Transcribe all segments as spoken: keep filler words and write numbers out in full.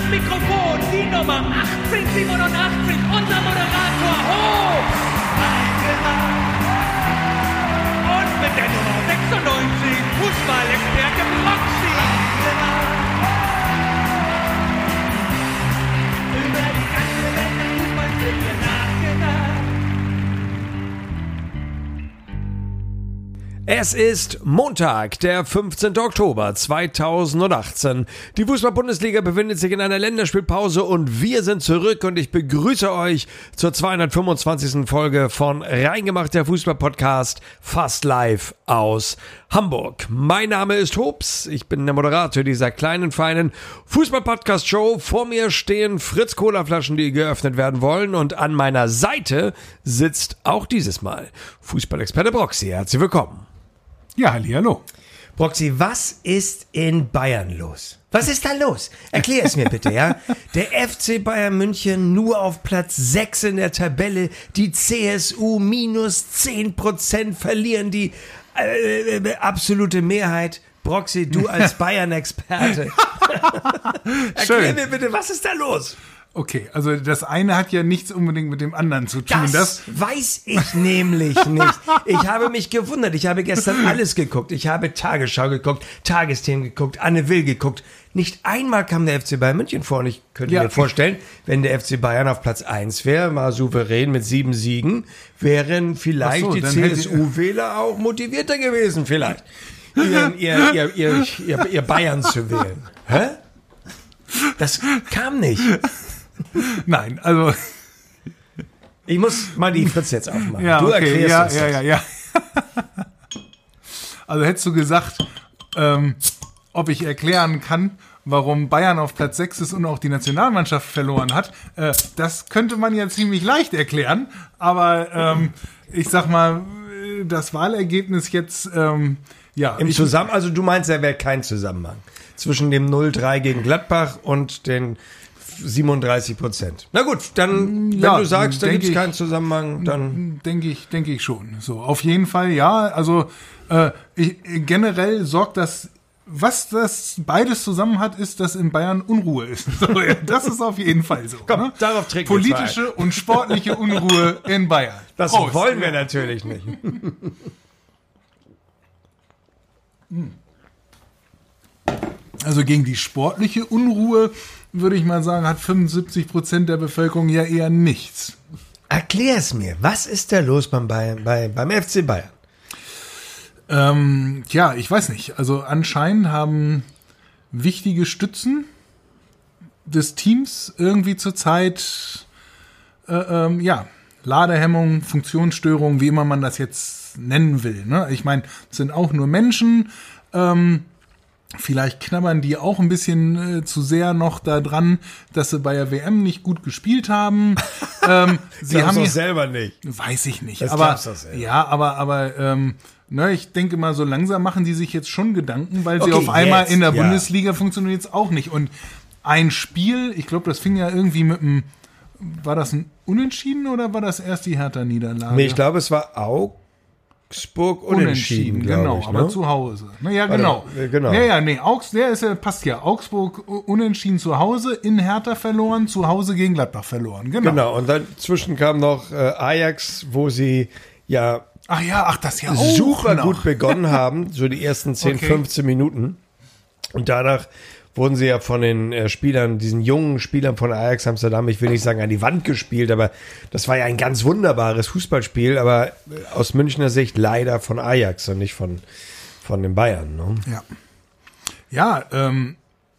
Am Mikrofon die Nummer achtzehnhundertsiebenundachtzig, unser Moderator Hoch. Und mit der Nummer sechsundneunzig, Fußballexperte Broxy. Über die ganze Welt des Fußballs wird hier nachgedacht. Es ist Montag, der fünfzehnten Oktober zweitausendachtzehn. Die Fußball-Bundesliga befindet sich in einer Länderspielpause und wir sind zurück und ich begrüße euch zur zweihundertfünfundzwanzigsten Folge von Reingemacht, der Fußball-Podcast, fast live aus Hamburg. Mein Name ist Hops, ich bin der Moderator dieser kleinen, feinen Fußball-Podcast-Show. Vor mir stehen Fritz-Cola-Flaschen, die geöffnet werden wollen, und an meiner Seite sitzt auch dieses Mal Fußballexperte Broxy. Herzlich willkommen. Ja, hallihallo. Broxy, was ist in Bayern los? Was ist da los? Erklär es mir bitte, ja? Der F C Bayern München nur auf Platz sechs in der Tabelle, die C S U minus zehn Prozent verlieren, die äh, äh, absolute Mehrheit. Broxy, du als Bayern-Experte. Erklär mir bitte, was ist da los? Okay, also das eine hat ja nichts unbedingt mit dem anderen zu tun. Das, das weiß ich nämlich nicht. Ich habe mich gewundert. Ich habe gestern alles geguckt. Ich habe Tagesschau geguckt, Tagesthemen geguckt, Anne Will geguckt. Nicht einmal kam der F C Bayern München vor. Und ich könnte ja. mir vorstellen, wenn der F C Bayern auf Platz eins wäre, mal souverän mit sieben Siegen, wären vielleicht so, die C S U-Wähler auch motivierter gewesen, vielleicht, ihr, ihr, ihr, ihr, ihr, ihr Bayern zu wählen. Hä? Das kam nicht. Nein, also ich muss mal die Fritz jetzt aufmachen. Ja, du okay, erklärst ja, uns ja, das. ja, ja. Also hättest du gesagt, ähm, ob ich erklären kann, warum Bayern auf Platz sechs ist und auch die Nationalmannschaft verloren hat, äh, das könnte man ja ziemlich leicht erklären, aber ähm, ich sag mal, das Wahlergebnis jetzt, ähm, ja. Im ich, Zusammen, also du meinst, da wäre kein Zusammenhang zwischen dem null drei gegen Gladbach und den siebenunddreißig Prozent. Na gut, dann, wenn ja, du sagst, da gibt es ich, keinen Zusammenhang, dann... Denke ich, denke ich schon. So, auf jeden Fall, ja. Also äh, ich, generell sorgt das, was das beides zusammen hat, ist, dass in Bayern Unruhe ist. So, ja, das ist auf jeden Fall so. Komm, ne? darauf trägt politische und sportliche Unruhe in Bayern. Das Prost. wollen wir natürlich nicht. Also gegen die sportliche Unruhe, würde ich mal sagen, hat fünfundsiebzig Prozent der Bevölkerung ja eher nichts. Erklär es mir. Was ist da los beim, Bayern, bei, beim F C Bayern? Ähm, ja, ich weiß nicht. Also anscheinend haben wichtige Stützen des Teams irgendwie zurzeit, äh, ähm, ja, Ladehemmung, Funktionsstörung, wie immer man das jetzt nennen will. Ne? Ich meine, es sind auch nur Menschen. Ähm, vielleicht knabbern die auch ein bisschen äh, zu sehr noch da dran, dass sie bei der W M nicht gut gespielt haben. ähm, sie haben doch selber nicht. Weiß ich nicht. Das aber glaubst du selber. ja, aber aber ähm, ne, ich denke mal, so langsam machen die sich jetzt schon Gedanken, weil sie Okay, auf einmal jetzt, in der ja. Bundesliga funktioniert es auch nicht. Und ein Spiel, ich glaube, das fing ja irgendwie mit einem, war das ein Unentschieden oder war das erst die Hertha-Niederlage? Nee, ich glaube, es war Augsburg unentschieden, genau, ich, ne? aber zu Hause. Na ja, genau. Warte, genau. Ja, ja, nee, Augs, der ist ja, passt ja. Augsburg unentschieden zu Hause, in Hertha verloren, zu Hause gegen Gladbach verloren. Genau. Genau, und dazwischen kam noch äh, Ajax, wo sie ja Ach ja, ach, das ja auch super noch. gut begonnen haben, so die ersten zehn, Okay. fünfzehn Minuten. Und danach wurden sie ja von den äh, Spielern, diesen jungen Spielern von Ajax Amsterdam, ich will nicht sagen an die Wand gespielt, aber das war ja ein ganz wunderbares Fußballspiel, aber äh, aus Münchner Sicht leider von Ajax und nicht von, von den Bayern. Ne? Ja. Ja, ähm,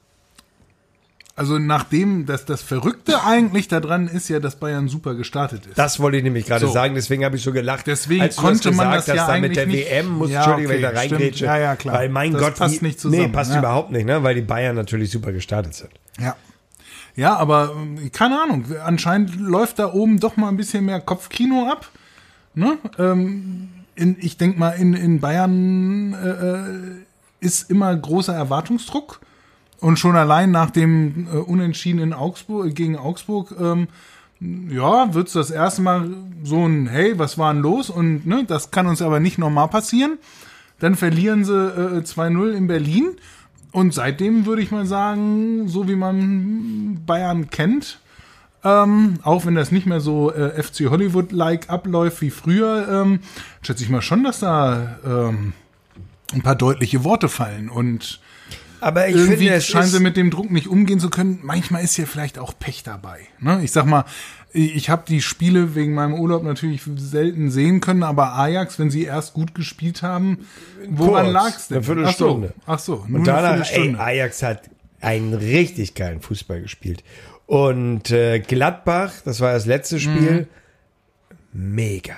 also nachdem, dass das Verrückte eigentlich daran ist ja, dass Bayern super gestartet ist. Das wollte ich nämlich gerade So. sagen, deswegen habe ich so gelacht. Deswegen als du konnte das man gesagt das ja hast, da mit der eigentlich W M, muss, nicht- Entschuldigung, wenn ich ja, da okay, reingrätsche. stimmt. Ja, ja, klar. Weil mein Das Gott, passt wie, nicht zusammen, Nee, passt ja. überhaupt nicht, ne? Weil die Bayern natürlich super gestartet sind. Ja. Ja, aber ähm, keine Ahnung, anscheinend läuft da oben doch mal ein bisschen mehr Kopfkino ab. Ne? Ähm, in, ich denke mal, in, in Bayern äh, ist immer großer Erwartungsdruck. Und schon allein nach dem äh, Unentschieden in Augsburg, gegen Augsburg, ähm, ja, wird's das erste Mal so ein, hey, was war denn los? Und ne, das kann uns aber nicht normal passieren. Dann verlieren sie äh, zwei null in Berlin. Und seitdem würde ich mal sagen, so wie man Bayern kennt, ähm, auch wenn das nicht mehr so äh, F C Hollywood-like abläuft wie früher, ähm, schätze ich mal schon, dass da ähm, ein paar deutliche Worte fallen und Aber ich irgendwie finde, es scheinen ist sie mit dem Druck nicht umgehen zu können. Manchmal ist ja vielleicht auch Pech dabei. Ne? Ich sag mal, ich habe die Spiele wegen meinem Urlaub natürlich selten sehen können, aber Ajax, wenn sie erst gut gespielt haben, woran kurz, lag's denn? eine Viertelstunde. Ach so, ach so nur Und danach, eine ey, Viertelstunde. Ajax hat einen richtig geilen Fußball gespielt. Und äh, Gladbach, das war das letzte Spiel, Mhm. mega,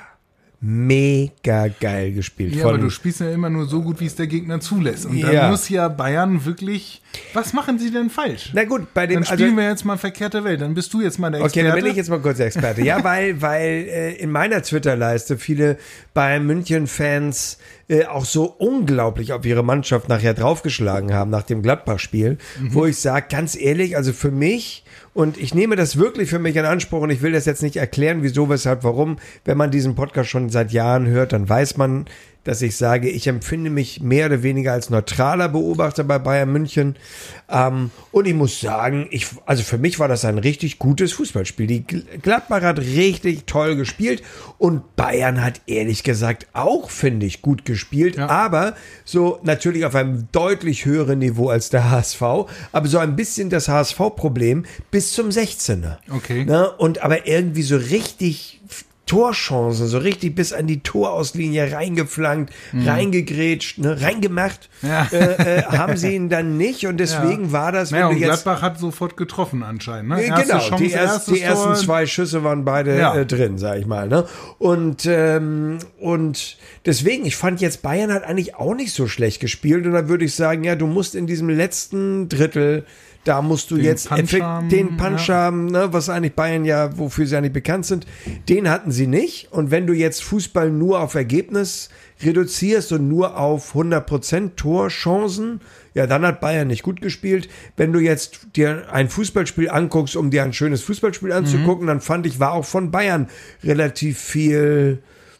mega geil gespielt. Ja, Von, aber du spielst ja immer nur so gut, wie es der Gegner zulässt. Und dann Ja. muss ja Bayern wirklich, was machen sie denn falsch? na gut, bei dem Dann spielen also, wir jetzt mal verkehrte Welt. Dann bist du jetzt mal der Okay, Experte. dann bin ich jetzt mal kurz der Experte. Ja, weil, weil äh, in meiner Twitter-Leiste viele Bayern München-Fans äh, auch so unglaublich auf ihre Mannschaft nachher draufgeschlagen haben nach dem Gladbach-Spiel, Mhm. wo ich sage, ganz ehrlich, also für mich, und ich nehme das wirklich für mich in Anspruch und ich will das jetzt nicht erklären, wieso, weshalb, warum. Wenn man diesen Podcast schon seit Jahren hört, dann weiß man, dass ich sage, ich empfinde mich mehr oder weniger als neutraler Beobachter bei Bayern München. Ähm, und ich muss sagen, ich, also für mich war das ein richtig gutes Fußballspiel. Die Gladbach hat richtig toll gespielt und Bayern hat ehrlich gesagt auch, finde ich, gut gespielt. Ja. Aber so natürlich auf einem deutlich höheren Niveau als der H S V. Aber so ein bisschen das H S V-Problem bis zum sechzehner. Okay. Ne? Und aber irgendwie so richtig Torchancen, so richtig bis an die Torauslinie reingeflankt, mhm. reingegrätscht, ne, reingemacht, Ja. äh, äh, haben sie ihn dann nicht und deswegen Ja. war das, wenn Naja, du und jetzt Gladbach hat sofort getroffen anscheinend. Ne? äh, Erste genau, Chance, die, erst, erstes die ersten Tor. zwei Schüsse waren beide Ja. äh, drin, sag ich mal. Ne? Und, ähm, und deswegen, ich fand jetzt Bayern hat eigentlich auch nicht so schlecht gespielt und da würde ich sagen, ja, du musst in diesem letzten Drittel, da musst du Den jetzt Punch effekt, haben, den Punch ja. haben, ne, was eigentlich Bayern ja, wofür sie eigentlich bekannt sind, den hatten sie nicht. Und wenn du jetzt Fußball nur auf Ergebnis reduzierst und nur auf hundert Prozent Torchancen, ja, dann hat Bayern nicht gut gespielt. Wenn du jetzt dir ein Fußballspiel anguckst, um dir ein schönes Fußballspiel anzugucken, mhm. dann fand ich, war auch von Bayern relativ viel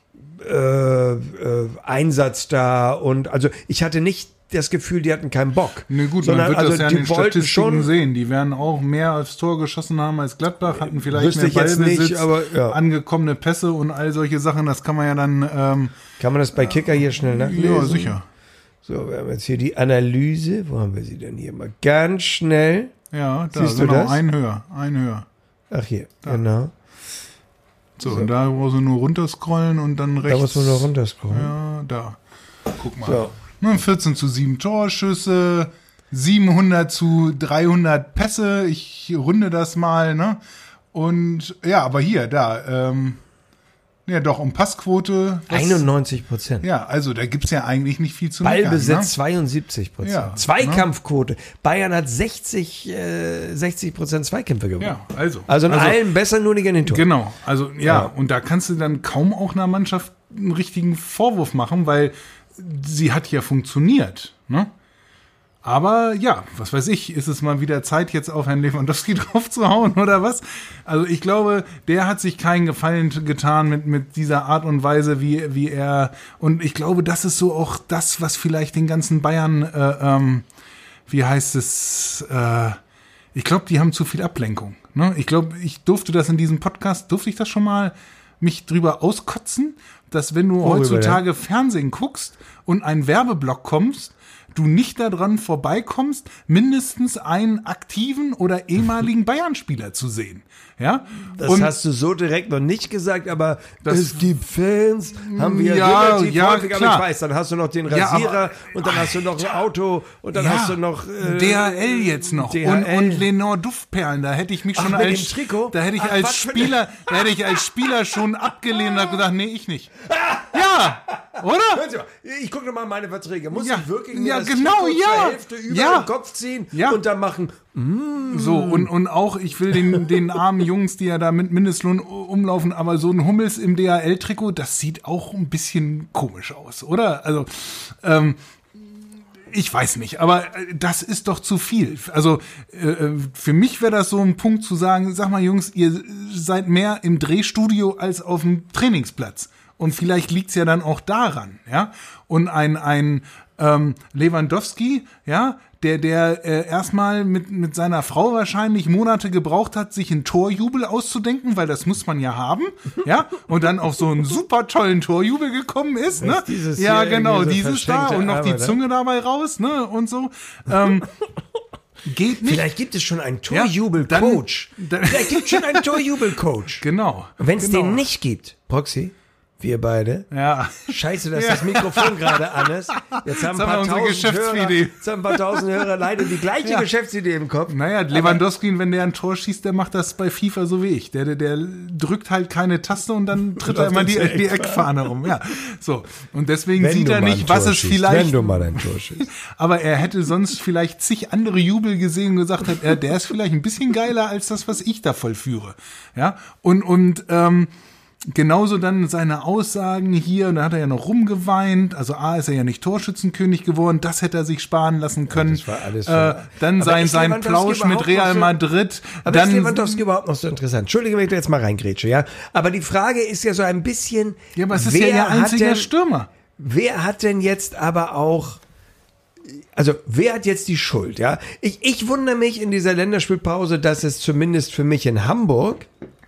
äh, äh, Einsatz da. Und also ich hatte nicht das Gefühl, die hatten keinen Bock. Ne, gut, sondern, man wird also, das ja die in den wollten Statistiken schon sehen. Die werden auch mehr aufs Tor geschossen haben als Gladbach, hatten vielleicht Wüsste mehr ich jetzt Ballbesitz, nicht, aber, ja. angekommene Pässe und all solche Sachen. Das kann man ja dann... Ähm, Kann man das bei Kicker hier schnell nachlesen? ja, sicher. So, wir haben jetzt hier die Analyse. Wo haben wir sie denn hier? Mal ganz schnell. Ja, da, Siehst du genau, das? ein höher, ein höher. Ach, hier, Da. genau. So, und da brauchst du nur runterscrollen und dann rechts. Da muss man noch runterscrollen. Ja, da. Guck mal. So. Ne, vierzehn zu sieben Torschüsse, siebenhundert zu dreihundert Pässe. Ich runde das mal, ne? Und ja, aber hier, da, ähm, ja doch, um Passquote. was- einundneunzig Prozent. Ja, also da gibt's ja eigentlich nicht viel zu Ballbesitz meckern, zweiundsiebzig Prozent. Ja, Zweikampfquote. Bayern hat sechzig, äh, sechzig Prozent Zweikämpfe gewonnen. ne? Ja, also. Also in allen besser, nur nicht in den Toren. Genau, also ja, Ja. und da kannst du dann kaum auch einer Mannschaft einen richtigen Vorwurf machen, weil sie hat ja funktioniert, ne? Aber ja, was weiß ich, ist es mal wieder Zeit, jetzt auf Herrn Lewandowski drauf zu hauen oder was? Also ich glaube, der hat sich keinen Gefallen getan mit, mit dieser Art und Weise, wie, wie er, und ich glaube, das ist so auch das, was vielleicht den ganzen Bayern, äh, ähm, wie heißt es, äh, ich glaube, die haben zu viel Ablenkung. Ne? Ich glaube, ich durfte das in diesem Podcast, durfte ich das schon mal mich drüber auskotzen, dass wenn du Worüber heutzutage Fernsehen guckst und ein Werbeblock kommst, du nicht daran vorbeikommst, mindestens einen aktiven oder ehemaligen Bayern-Spieler zu sehen. Ja? Das Und hast du so direkt noch nicht gesagt, aber Das- es gibt Fans, haben wir Ja, relativ ja, häufig, aber klar. ich weiß, dann hast du noch den Ja, Rasierer aber- und dann hast du noch ein Auto und dann ja, hast du noch äh, D H L jetzt noch D H L. und, und Lenore Duftperlen, da hätte ich mich Ach, schon mit als dem Trikot? da hätte ich Ach, als was für eine- Spieler, da hätte ich als Spieler schon abgelehnt und habe gesagt, nee, ich nicht. Ja, oder? Hören Sie mal, ich gucke noch mal meine Verträge. Muss Ja, ich wirklich mir ja, das genau, Trikot ja. zur Hälfte über Ja. den Kopf ziehen Ja. und dann machen? So, und, und auch, ich will den, den armen Jungs, die ja da mit Mindestlohn umlaufen, aber so ein Hummels im D H L-Trikot, das sieht auch ein bisschen komisch aus, oder? Also, ähm, ich weiß nicht, aber äh, das ist doch zu viel. Also äh, für mich wäre das so ein Punkt zu sagen, sag mal Jungs, ihr seid mehr im Drehstudio als auf dem Trainingsplatz. Und vielleicht liegt's ja dann auch daran, ja. Und ein, ein Ähm, Lewandowski, ja, der, der äh, erstmal mit, mit seiner Frau wahrscheinlich Monate gebraucht hat, sich einen Torjubel auszudenken, weil das muss man ja haben, ja, und dann auf so einen super tollen Torjubel gekommen ist, ne? Dieses ja, hier genau, so dieses da und noch die Arbeit, Zunge dabei raus, ne, und so. Ähm, geht nicht. Vielleicht gibt es schon einen Ja, Torjubel-Coach. dann- dann- Vielleicht gibt es schon einen Torjubel-Coach. Genau. Wenn es genau. den nicht gibt, Proxy, wir beide. Ja. Scheiße, dass Ja. das Mikrofon gerade an ist. Jetzt haben ein Jetzt haben wir paar unsere tausend Hörer, Geschäftsidee. jetzt haben ein paar tausend Hörer leider die gleiche Ja. Geschäftsidee im Kopf. Naja, Lewandowski, wenn der ein Tor schießt, der macht das bei FIFA so wie ich. Der, der, der drückt halt keine Taste und dann tritt er immer die, die Eckfahne rum. Ja, so. Und deswegen Wenn sieht du er mal nicht, ein was Tor es schießt, vielleicht... Wenn du mal ein Tor schießt. Aber er hätte sonst vielleicht zig andere Jubel gesehen und gesagt hat, er, der ist vielleicht ein bisschen geiler als das, was ich da vollführe. Ja, und, und, ähm, genauso dann seine Aussagen hier, und da hat er ja noch rumgeweint, also A ist er ja nicht Torschützenkönig geworden, das hätte er sich sparen lassen können. das war alles äh, schon- dann Aber sein, ist sein Lewandowski Plausch mit überhaupt Real noch so- Madrid. Aber dann, ist Lewandowski überhaupt noch so interessant? Entschuldige, wenn ich da jetzt mal reingrätsche, ja? Aber die Frage ist ja so ein bisschen, ja, aber es ist wer ja ihr hat einziger denn, Stürmer. Wer hat denn jetzt aber auch, also wer hat jetzt die Schuld, ja? Ich, ich wundere mich in dieser Länderspielpause, dass es zumindest für mich in Hamburg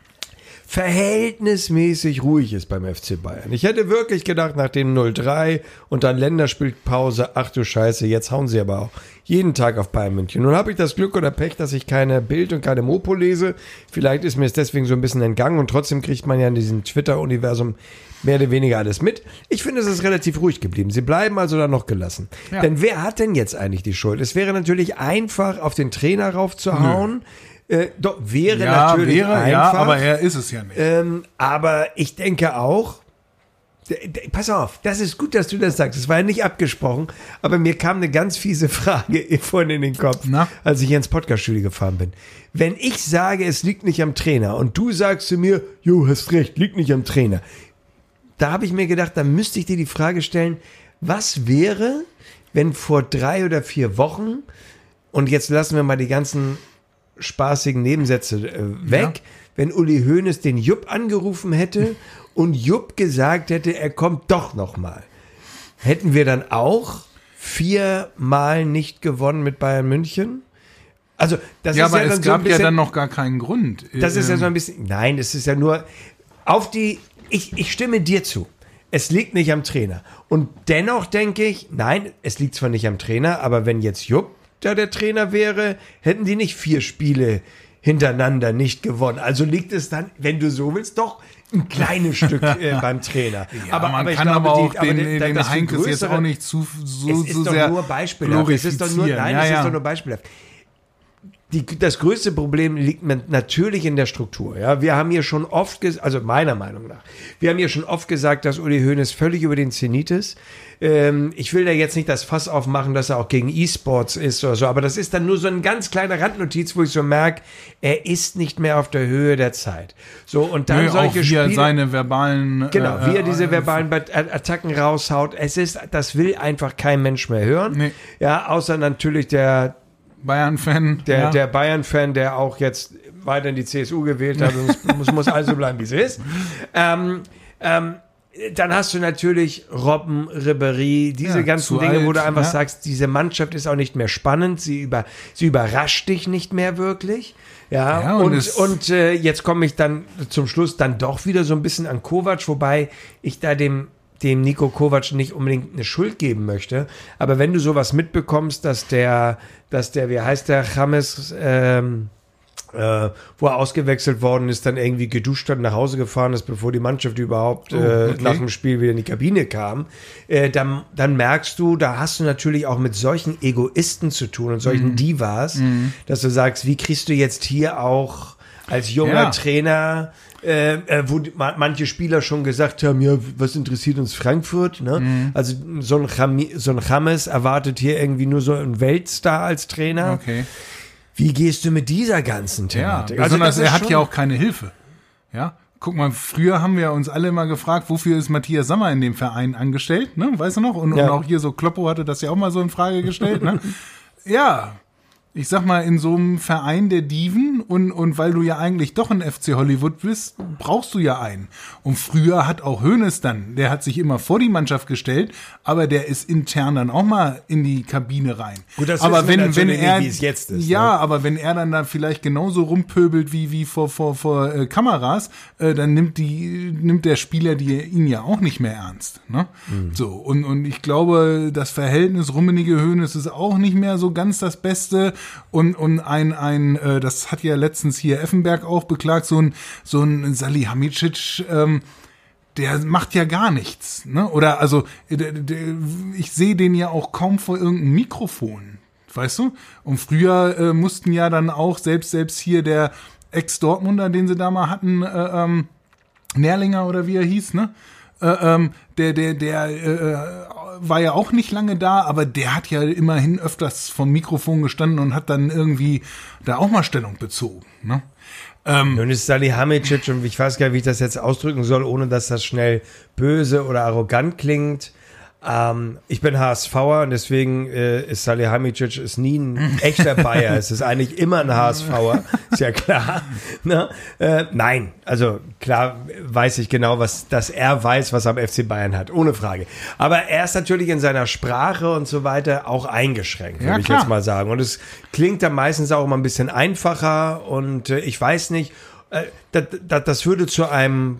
verhältnismäßig ruhig ist beim F C Bayern. Ich hätte wirklich gedacht, nach dem null drei und dann Länderspielpause, ach du Scheiße, jetzt hauen sie aber auch jeden Tag auf Bayern München. Nun habe ich das Glück oder Pech, dass ich keine Bild und keine Mopo lese. Vielleicht ist mir es deswegen so ein bisschen entgangen und trotzdem kriegt man ja in diesem Twitter-Universum mehr oder weniger alles mit. Ich finde, es ist relativ ruhig geblieben. Sie bleiben also da noch gelassen. Ja. Denn wer hat denn jetzt eigentlich die Schuld? Es wäre natürlich einfach, auf den Trainer raufzuhauen. Äh, doch, wäre Ja, natürlich wäre, einfach. ja, aber er ist es ja nicht. Ähm, aber ich denke auch, d- d- pass auf, das ist gut, dass du das sagst. Es war ja nicht abgesprochen, aber mir kam eine ganz fiese Frage vorhin in den Kopf, Na? als ich ins Podcast-Studio gefahren bin. Wenn ich sage, es liegt nicht am Trainer und du sagst zu mir, jo, hast recht, liegt nicht am Trainer. Da habe ich mir gedacht, da müsste ich dir die Frage stellen, was wäre, wenn vor drei oder vier Wochen, und jetzt lassen wir mal die ganzen spaßigen Nebensätze äh, weg, Ja. wenn Uli Hoeneß den Jupp angerufen hätte und Jupp gesagt hätte, er kommt doch noch mal. Hätten wir dann auch viermal nicht gewonnen mit Bayern München? Also, das ja, ist aber ja dann es so ein gab ja bisschen, dann noch gar keinen Grund. das ist ja Ähm, so ein bisschen, nein, es ist ja nur auf die, ich, ich stimme dir zu. Es liegt nicht am Trainer. Und dennoch denke ich, nein, es liegt zwar nicht am Trainer, aber wenn jetzt Jupp da der Trainer wäre, hätten die nicht vier Spiele hintereinander nicht gewonnen. Also liegt es dann, wenn du so willst, doch ein kleines Stück äh, beim Trainer. Ja, aber man ich kann glaube, aber die- auch aber den, die- den das viel Heinkes jetzt größere- auch nicht zu, so, es ist so doch sehr nur beispielhaft. Es ist doch nur, glorifizieren. nein, ja, es ja. ist doch nur beispielhaft. Die, das größte Problem liegt mir natürlich in der Struktur. Ja, wir haben hier schon oft, ges- also meiner Meinung nach, wir haben hier schon oft gesagt, dass Uli Hoeneß völlig über den Zenit ist. Ähm, ich will da jetzt nicht das Fass aufmachen, dass er auch gegen E-Sports ist oder so, aber das ist dann nur so ein ganz kleiner Randnotiz, wo ich so merke, er ist nicht mehr auf der Höhe der Zeit. So, und dann Nö, auch solche wie er Spiele. seine verbalen Genau, äh, wie er diese äh, verbalen Bat- Attacken raushaut. Es ist, das will einfach kein Mensch mehr hören. Nee. Ja, außer natürlich der, Bayern-Fan. der, ja. der Bayern-Fan, der auch jetzt weiter in die C S U gewählt hat. Und es muss, muss also bleiben, wie es ist. Ähm, ähm, dann hast du natürlich Robben, Ribéry, diese Ja, ganzen zu Dinge, wo alt, du einfach ja. sagst, diese Mannschaft ist auch nicht mehr spannend, sie, über, sie überrascht dich nicht mehr wirklich. Ja, Ja, und und, es- und äh, jetzt komme ich dann zum Schluss dann doch wieder so ein bisschen an Kovac, wobei ich da dem dem Niko Kovac nicht unbedingt eine Schuld geben möchte. Aber wenn du sowas mitbekommst, dass der, dass der, wie heißt der, James, ähm, äh, wo er ausgewechselt worden ist, dann irgendwie geduscht hat und nach Hause gefahren ist, bevor die Mannschaft überhaupt Oh, äh, okay. nach dem Spiel wieder in die Kabine kam, äh, dann, dann merkst du, da hast du natürlich auch mit solchen Egoisten zu tun und solchen Mhm. Divas, dass du sagst, wie kriegst du jetzt hier auch als junger Ja. Trainer, äh, äh, wo die, ma, manche Spieler schon gesagt haben, ja, was interessiert uns Frankfurt? Ne? Mhm. Also so ein, Chami, so ein James erwartet hier irgendwie nur so einen Weltstar als Trainer. Okay. Wie gehst du mit dieser ganzen Ja, Thematik? besonders das ist er hat schon- ja auch keine Hilfe. Ja, guck mal, früher haben wir uns alle mal gefragt, wofür ist Matthias Sammer in dem Verein angestellt, ne? Weißt du noch? Und, Ja. und auch hier so Kloppo hatte das ja auch mal so in Frage gestellt, ne? Ja, ich sag mal, in so einem Verein der Diven und, und weil du ja eigentlich doch ein F C Hollywood bist, brauchst du ja einen. Und früher hat auch Hoeneß dann, der hat sich immer vor die Mannschaft gestellt, aber der ist intern dann auch mal in die Kabine rein. Gut, das aber wenn, wir wenn er, nicht, wie es jetzt ist. Ja, ne? aber wenn er dann da vielleicht genauso rumpöbelt wie, wie vor, vor, vor äh, Kameras, äh, dann nimmt die, nimmt der Spieler die, ihn ja auch nicht mehr ernst. Ne? Mhm. So, und, und ich glaube, das Verhältnis Rummenigge-Hoeneß ist auch nicht mehr so ganz das Beste. Und, und ein, ein, äh, das hat ja letztens hier Effenberg auch beklagt, so ein, so ein Salihamidzic, ähm, der macht ja gar nichts, ne? Oder, also, der, der, ich sehe den ja auch kaum vor irgendeinem Mikrofon, weißt du? Und früher äh, mussten ja dann auch, selbst, selbst hier der Ex-Dortmunder, den sie da mal hatten, äh, ähm, Nährlinger oder wie er hieß, ne? Äh, ähm, der, der, der, äh, war ja auch nicht lange da, aber der hat ja immerhin öfters vom Mikrofon gestanden und hat dann irgendwie da auch mal Stellung bezogen. Ne? Ähm, Nun ist Salihamidzic, und ich weiß gar nicht, wie ich das jetzt ausdrücken soll, ohne dass das schnell böse oder arrogant klingt. Ähm, ich bin HSVer und deswegen äh, ist Salihamidzic ist nie ein echter Bayer. Es ist eigentlich immer ein HSVer, ist ja klar. Ne? Äh, nein, also klar weiß ich genau, was, dass er weiß, was er am F C Bayern hat, ohne Frage. Aber er ist natürlich in seiner Sprache und so weiter auch eingeschränkt, würde ja, ich klar. jetzt mal sagen. Und es klingt dann meistens auch immer ein bisschen einfacher und äh, ich weiß nicht, äh, das, das, das würde zu einem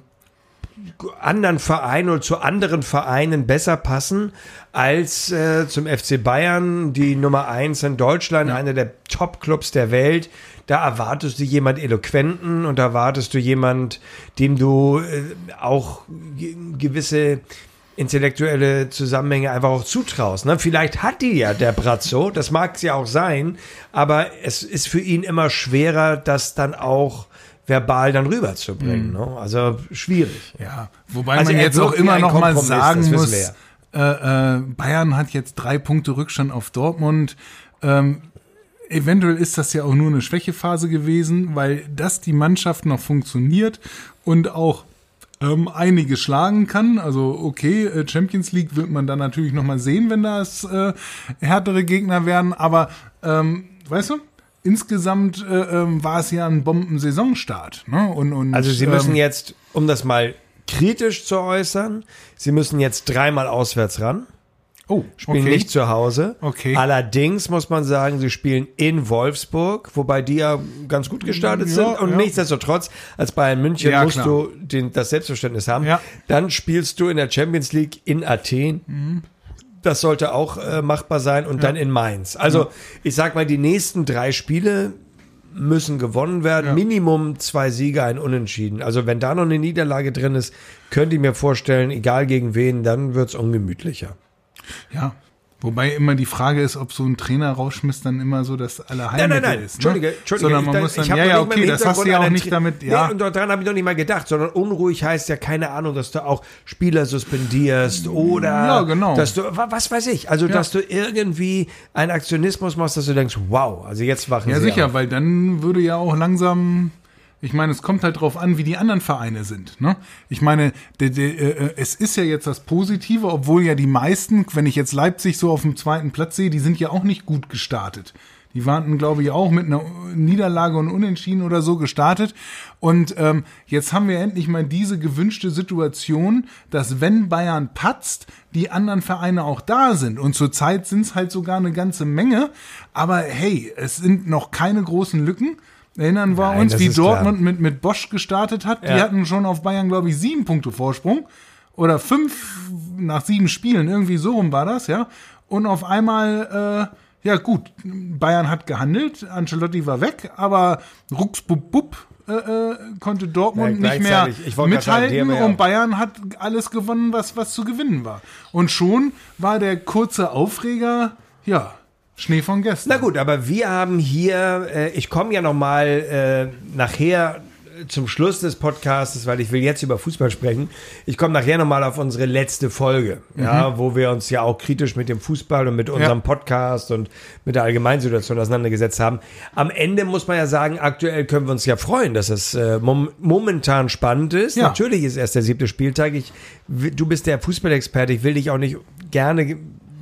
anderen Verein oder zu anderen Vereinen besser passen als äh, zum F C Bayern, die Nummer eins in Deutschland, ja. einer der Top-Clubs der Welt. Da erwartest du jemand Eloquenten und da erwartest du jemand, dem du äh, auch g- gewisse intellektuelle Zusammenhänge einfach auch zutraust. Ne? Vielleicht hat die ja der Brazzo, das mag es ja auch sein, aber es ist für ihn immer schwerer, das dann auch verbal dann rüberzubringen. Mhm. Ne? Also schwierig. Ja, wobei also man jetzt auch immer noch mal sagen muss, äh, äh, Bayern hat jetzt drei Punkte Rückstand auf Dortmund. Ähm, eventuell ist das ja auch nur eine Schwächephase gewesen, weil dass die Mannschaft noch funktioniert und auch ähm, einige schlagen kann. Also okay, äh, Champions League wird man dann natürlich noch mal sehen, wenn das äh, härtere Gegner werden. Aber ähm, weißt du? Insgesamt äh, ähm, war es ja ein Bombensaisonstart. Ne? Und, und, also sie müssen ähm, jetzt, um das mal kritisch zu äußern, sie müssen jetzt dreimal auswärts ran. Oh, spielen okay. nicht zu Hause. Okay. Allerdings muss man sagen, sie spielen in Wolfsburg, wobei die ja ganz gut gestartet Ja, sind. Und ja. nichtsdestotrotz, als Bayern München Ja, musst klar. du den, das Selbstverständnis haben. Ja. Dann spielst du in der Champions League in Athen. Mhm. Das sollte auch äh, machbar sein und Ja. dann in Mainz. Also Ja. ich sag mal, die nächsten drei Spiele müssen gewonnen werden. Ja. Minimum zwei Siege, ein Unentschieden. Also wenn da noch eine Niederlage drin ist, könnte ich mir vorstellen, egal gegen wen, dann wird's ungemütlicher. Ja. Wobei immer die Frage ist, ob so ein Trainer-Rauschmiss dann immer so das Allerheilmittel Nein, nein, nein, ist. Ne? Entschuldige, Entschuldige. Sondern man ich, muss dann, ich hab ja, noch ja, nicht mal okay, im das hast du Hintergrund ja auch einen nicht Tri- damit, ja. Nee, und daran habe ich noch nicht mal gedacht, sondern unruhig heißt ja, keine Ahnung, dass du auch Spieler suspendierst oder Ja, genau. dass du, wa- was weiß ich, also Ja. dass du irgendwie einen Aktionismus machst, dass du denkst, wow, also jetzt wachen Ja, sie sicher, auf. weil dann würde ja auch langsam, ich meine, es kommt halt drauf an, wie die anderen Vereine sind. Ne? Ich meine, de, de, äh, es ist ja jetzt das Positive, obwohl ja die meisten, wenn ich jetzt Leipzig so auf dem zweiten Platz sehe, die sind ja auch nicht gut gestartet. Die waren, glaube ich, auch mit einer Niederlage und Unentschieden oder so gestartet. Und ähm, jetzt haben wir endlich mal diese gewünschte Situation, dass wenn Bayern patzt, die anderen Vereine auch da sind. Und zurzeit sind es halt sogar eine ganze Menge. Aber hey, es sind noch keine großen Lücken. Erinnern wir Nein, uns, das wie ist Dortmund mit, mit Bosch gestartet hat. Ja. Die hatten schon auf Bayern, glaube ich, sieben Punkte Vorsprung. Oder fünf nach sieben Spielen. Irgendwie so rum war das, ja. Und auf einmal, äh, ja gut, Bayern hat gehandelt. Ancelotti war weg. Aber rucksbub äh, äh, konnte Dortmund Ja, nicht mehr gleichzeitig. Ich wollte gerade sagen, die mithalten. haben ja- Und Bayern hat alles gewonnen, was, was zu gewinnen war. Und schon war der kurze Aufreger, ja, Schnee von gestern. Na gut, aber wir haben hier, äh, ich komme ja noch mal äh, nachher zum Schluss des Podcasts, weil ich will jetzt über Fußball sprechen. Ich komme nachher noch mal auf unsere letzte Folge, mhm. ja, wo wir uns ja auch kritisch mit dem Fußball und mit unserem Ja. Podcast und mit der Allgemeinsituation auseinandergesetzt haben. Am Ende muss man ja sagen, aktuell können wir uns ja freuen, dass es äh, mom- momentan spannend ist. Ja. Natürlich ist erst der siebte Spieltag. Ich, du bist der Fußballexperte. Ich will dich auch nicht gerne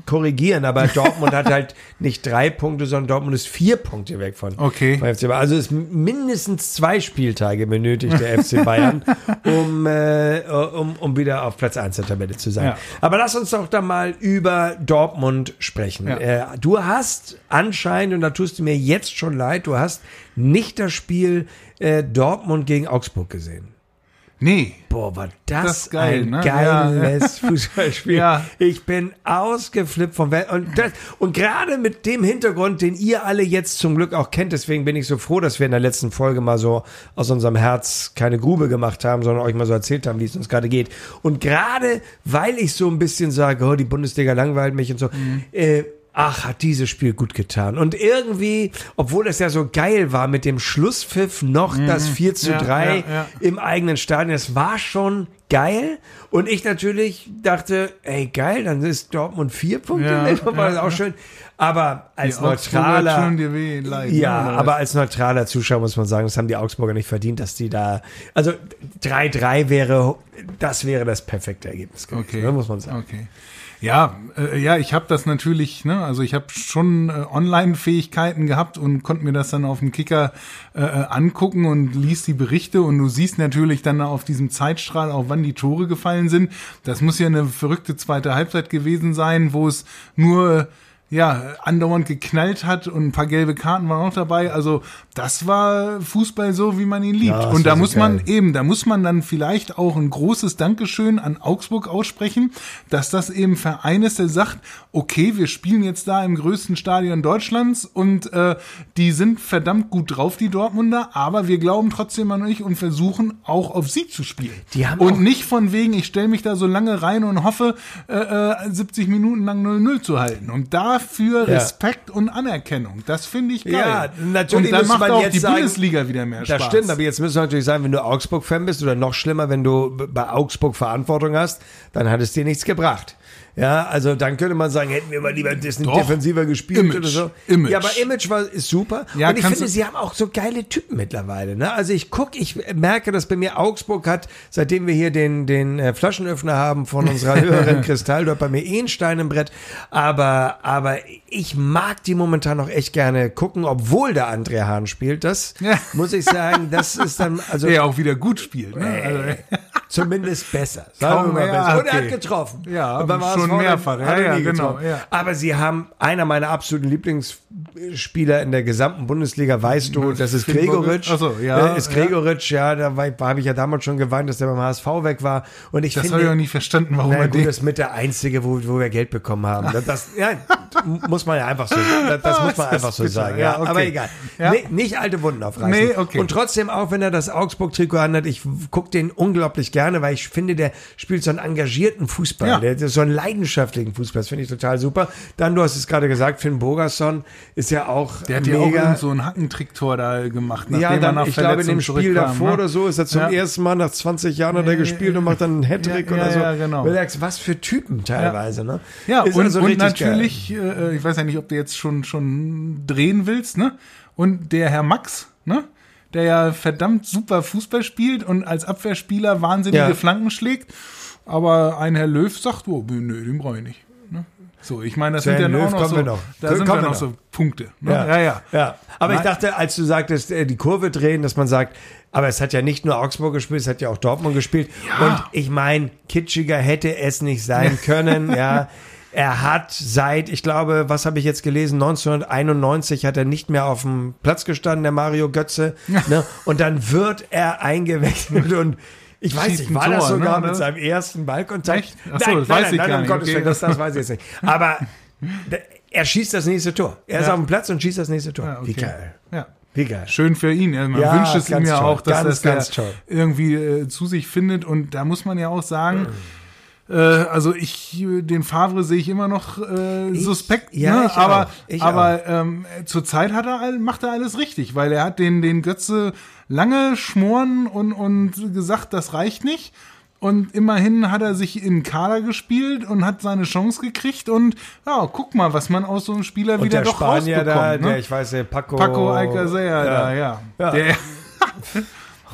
korrigieren, aber Dortmund hat halt nicht drei Punkte, sondern Dortmund ist vier Punkte weg von, okay. von F C Bayern. Also ist mindestens zwei Spieltage benötigt der F C Bayern, um, äh, um, um wieder auf Platz eins der Tabelle zu sein. Ja. Aber lass uns doch da mal über Dortmund sprechen. Ja. Äh, du hast anscheinend, und da tust du mir jetzt schon leid, du hast nicht das Spiel äh, Dortmund gegen Augsburg gesehen. Nee. Boah, war das, Das ist geil, ein ne? geiles Ja. Fußballspiel. Ja. Ich bin ausgeflippt vom Welt. Und, das, und gerade mit dem Hintergrund, den ihr alle jetzt zum Glück auch kennt, deswegen bin ich so froh, dass wir in der letzten Folge mal so aus unserem Herz keine Grube gemacht haben, sondern euch mal so erzählt haben, wie es uns gerade geht. Und gerade, weil ich so ein bisschen sage, oh, die Bundesliga langweilt mich und so, mhm. äh, ach, hat dieses Spiel gut getan. Und irgendwie, obwohl es ja so geil war, mit dem Schlusspfiff noch mhm. das vier zu drei ja, ja, ja. im eigenen Stadion, das war schon geil. Und ich natürlich dachte, ey, geil, dann ist Dortmund vier Punkte. Ja, Das war ja, auch ja. schön. Aber als Die Augsburger neutraler, tun dir weh, leid, ja, ne, aber als neutraler Zuschauer muss man sagen, das haben die Augsburger nicht verdient, dass die da, also drei drei wäre, das wäre das perfekte Ergebnis gewesen, okay. ne, muss man sagen. Okay. Ja, äh, ja, ich habe das natürlich, ne, also ich habe schon äh, Online-Fähigkeiten gehabt und konnte mir das dann auf dem Kicker äh, angucken und liest die Berichte und du siehst natürlich dann auf diesem Zeitstrahl auch, wann die Tore gefallen sind. Das muss ja eine verrückte zweite Halbzeit gewesen sein, wo es nur ja, andauernd geknallt hat und ein paar gelbe Karten waren auch dabei. Also das war Fußball so, wie man ihn liebt. Ja, und da so muss geil. man eben, da muss man dann vielleicht auch ein großes Dankeschön an Augsburg aussprechen, dass das eben Verein ist, der sagt, okay, wir spielen jetzt da im größten Stadion Deutschlands und äh, die sind verdammt gut drauf, die Dortmunder, aber wir glauben trotzdem an euch und versuchen auch auf sie zu spielen. Die haben und auch nicht von wegen, ich stelle mich da so lange rein und hoffe, äh, äh, siebzig Minuten lang null null zu halten. Und dafür Ja. Respekt und Anerkennung. Das finde ich geil. Ja, natürlich und dann muss macht man auch jetzt die sagen, Bundesliga wieder mehr Spaß. Das stimmt, aber jetzt müssen wir natürlich sagen, wenn du Augsburg-Fan bist oder noch schlimmer, wenn du bei Augsburg Verantwortung hast, dann hat es dir nichts gebracht. Ja, also dann könnte man sagen, hätten wir mal lieber ein bisschen Doch. defensiver gespielt Image. oder so. Image. Ja, aber Image war, ist super. Ja, und ich kannst finde, du- sie haben auch so geile Typen mittlerweile. Ne? Also ich gucke, ich merke, dass bei mir Augsburg hat, seitdem wir hier den, den äh, Flaschenöffner haben von unserer Hörerin Kristall, dort bei mir eh ein Stein im Brett. Aber, aber ich mag die momentan noch echt gerne gucken, obwohl der André Hahn spielt. Das Ja. muss ich sagen, das ist dann, also Der auch wieder gut spielt. Ne? Also, zumindest besser. Sagen Kaum wir mal mehr, besser. Und er okay. hat getroffen. Ja, Und beim schon H S V mehrfach. hat Ja, er ja, nie genau, getroffen. ja. Aber sie haben einer meiner absoluten Lieblingsspieler in der gesamten Bundesliga, weißt du, das ist Finn Gregoritsch. Ach so, ja, Äh, ist Gregoritsch, ja, da war, habe ich ja damals schon geweint, dass der beim H S V weg war. Und ich das finde, habe ich auch nie verstanden, warum na er gut, den... das ist mit der einzige, wo, wo wir Geld bekommen haben. Das, das ja, muss man ja einfach so, das, das muss man Das einfach ist so bitter. sagen. Ja, Ja, okay. aber egal. Ja. Nee, nicht alte Wunden aufreißen. Nee, okay. Und trotzdem, auch wenn er das Augsburg-Trikot anhat, ich gucke den unglaublich gerne, weil ich finde, der spielt so einen engagierten Fußball. Ja. Der, der so einen leidenschaftlichen Fußball. Das finde ich total super. Dann, du hast es gerade gesagt, Finn Bogerson ist ja auch Der hat ja auch mega. irgend so ein Hackentricktor da gemacht, nachdem Ja, er dann, nach ich glaube, in dem Verletzung Spiel zurückkam, davor ne? oder so ist er zum Ja. ersten Mal nach zwanzig Jahren hat er gespielt und macht dann einen Hattrick Ja, ja, oder so. ja, genau. Weil du sagst, was für Typen teilweise, ne? Ja, Ist und, also und richtig natürlich, äh, ich weiß ja nicht, ob du jetzt schon, schon drehen willst, ne? Und der Herr Max, ne? Der ja verdammt super Fußball spielt und als Abwehrspieler wahnsinnige Ja. Flanken schlägt. Aber ein Herr Löw sagt, oh, nö, den brauche ich nicht. Ne? So, ich meine, das Zu sind ja Herrn auch Löw noch kommen so, wir noch. da Kommen sind wir ja noch noch. so Punkte. Ne? Ja. Ja, ja. ja. Aber ich Nein. dachte, als du sagtest, äh, die Kurve drehen, dass man sagt, aber es hat ja nicht nur Augsburg gespielt, es hat ja auch Dortmund gespielt. Ja. Und ich meine, kitschiger hätte es nicht sein können, ja. Er hat seit, ich glaube, was habe ich jetzt gelesen, neunzehnhunderteinundneunzig hat er nicht mehr auf dem Platz gestanden, der Mario Götze. Ne? Und dann wird er eingewechselt und ich weiß Schießt nicht, ein war das Tor, sogar ne? mit seinem ersten Ballkontakt? Echt? Ach so, das weiß ich gar um nicht. Gottes Okay. Willen, das, das weiß ich jetzt nicht. Aber d- er schießt das nächste Tor. Er ist Ja. auf dem Platz und schießt das nächste Tor. Ja, okay. Wie geil. Ja. Wie geil. Schön für ihn. Also man Ja, wünscht es ihm ganz ja toll. auch, dass Ganz, das der ganz toll. irgendwie äh, zu sich findet. Und da muss man ja auch sagen, äh, also ich, den Favre sehe ich immer noch äh, suspekt. ja, ne? ich aber auch. Ich aber ähm, zurzeit hat er, all- macht er alles richtig, weil er hat den, den Götze lange schmoren und, und gesagt, das reicht nicht. Und immerhin hat er sich in den Kader gespielt und hat seine Chance gekriegt. Und ja, guck mal, was man aus so einem Spieler Und wieder der doch Spanier rausbekommt. da, ne? der, ich weiß, der Paco. Paco Alcacer, da, ja. Ja. Der,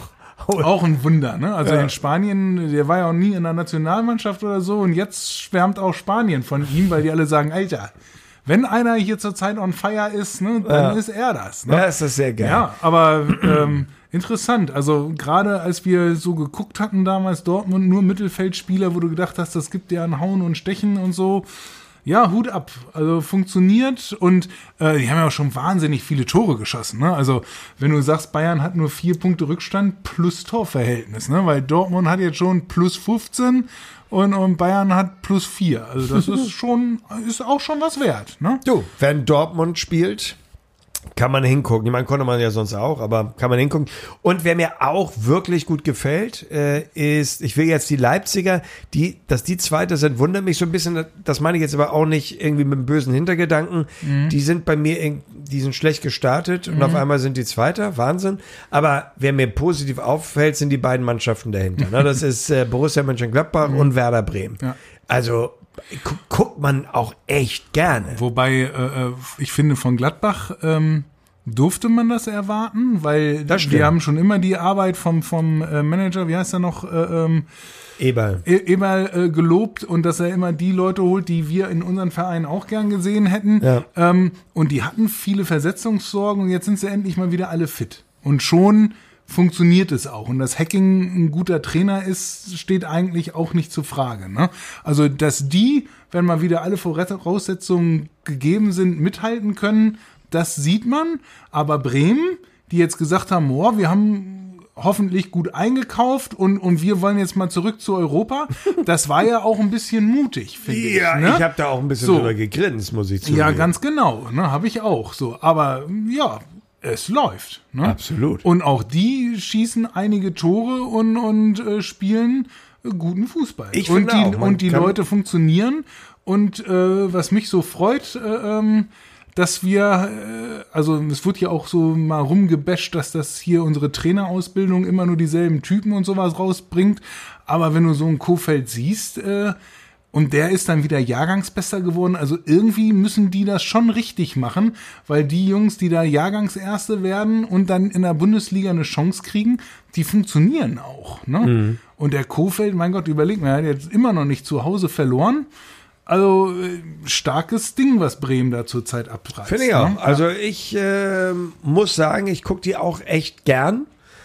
Maul. Auch ein Wunder, ne? Also Ja. in Spanien, der war ja auch nie in der Nationalmannschaft oder so und jetzt schwärmt auch Spanien von ihm, weil die alle sagen, Alter, wenn einer hier zurzeit on fire ist, ne, dann Ja. ist er das. Ne? Ja, ist das sehr geil. Ja, aber ähm, interessant. Also gerade als wir so geguckt hatten damals Dortmund, nur Mittelfeldspieler, wo du gedacht hast, das gibt ja ein Hauen und Stechen und so. Ja, Hut ab. Also funktioniert und äh, die haben ja auch schon wahnsinnig viele Tore geschossen. Ne? Also wenn du sagst, Bayern hat nur vier Punkte Rückstand plus Torverhältnis, ne? Weil Dortmund hat jetzt schon plus fünfzehn und, und Bayern hat plus vier. Also das ist schon, ist auch schon was wert. Ne? Du, wenn Dortmund spielt, kann man hingucken. Ich meine, konnte man ja sonst auch, aber kann man hingucken. Und wer mir auch wirklich gut gefällt, äh, ist, ich will jetzt die Leipziger, die, dass die Zweite sind, wundert mich so ein bisschen. Das meine ich jetzt aber auch nicht irgendwie mit einem bösen Hintergedanken. Mhm. Die sind bei mir, in, die sind schlecht gestartet und mhm. auf einmal sind die Zweiter. Wahnsinn. Aber wer mir positiv auffällt, sind die beiden Mannschaften dahinter. Ne? Das ist äh, Borussia Mönchengladbach mhm. und Werder Bremen. Ja. Also gu- guckt man auch echt gerne. Wobei, äh, ich finde, von Gladbach ähm, durfte man das erwarten, weil wir haben schon immer die Arbeit vom, vom äh, Manager, wie heißt er noch, äh, ähm, Eberl. E- Eberl äh, gelobt und dass er immer die Leute holt, die wir in unseren Vereinen auch gern gesehen hätten. Ja. Ähm, und die hatten viele Versetzungssorgen und jetzt sind sie endlich mal wieder alle fit. Und schon funktioniert es auch. Und dass Hacking ein guter Trainer ist, steht eigentlich auch nicht zur Frage. Ne? Also, dass die, wenn mal wieder alle Voraussetzungen gegeben sind, mithalten können, das sieht man. Aber Bremen, die jetzt gesagt haben, oh, wir haben hoffentlich gut eingekauft und, und wir wollen jetzt mal zurück zu Europa, das war ja auch ein bisschen mutig, finde ich. Ja, ne? ich habe da auch ein bisschen So. drüber gegrinst, muss ich zugeben. Ja, ganz genau, ne, habe ich auch so. Aber ja, es läuft. Ne? Absolut. Und auch die schießen einige Tore und, und äh, spielen äh, guten Fußball. Ich und finde die, auch, man und die kann- Leute funktionieren. Und äh, was mich so freut, äh, ähm, dass wir, äh, also es wird ja auch so mal rumgebasht, dass das hier unsere Trainerausbildung immer nur dieselben Typen und sowas rausbringt. Aber wenn du so einen Kofeld siehst, äh, und der ist dann wieder Jahrgangsbester geworden. Also irgendwie müssen die das schon richtig machen, weil die Jungs, die da Jahrgangserste werden und dann in der Bundesliga eine Chance kriegen, die funktionieren auch. Ne? Mhm. Und der Kofeld, mein Gott, überleg mal, er hat jetzt immer noch nicht zu Hause verloren. Also äh, starkes Ding, was Bremen da zurzeit abreißt. Finde ich auch. Ne? Also ich äh, muss sagen, ich gucke die auch echt gern.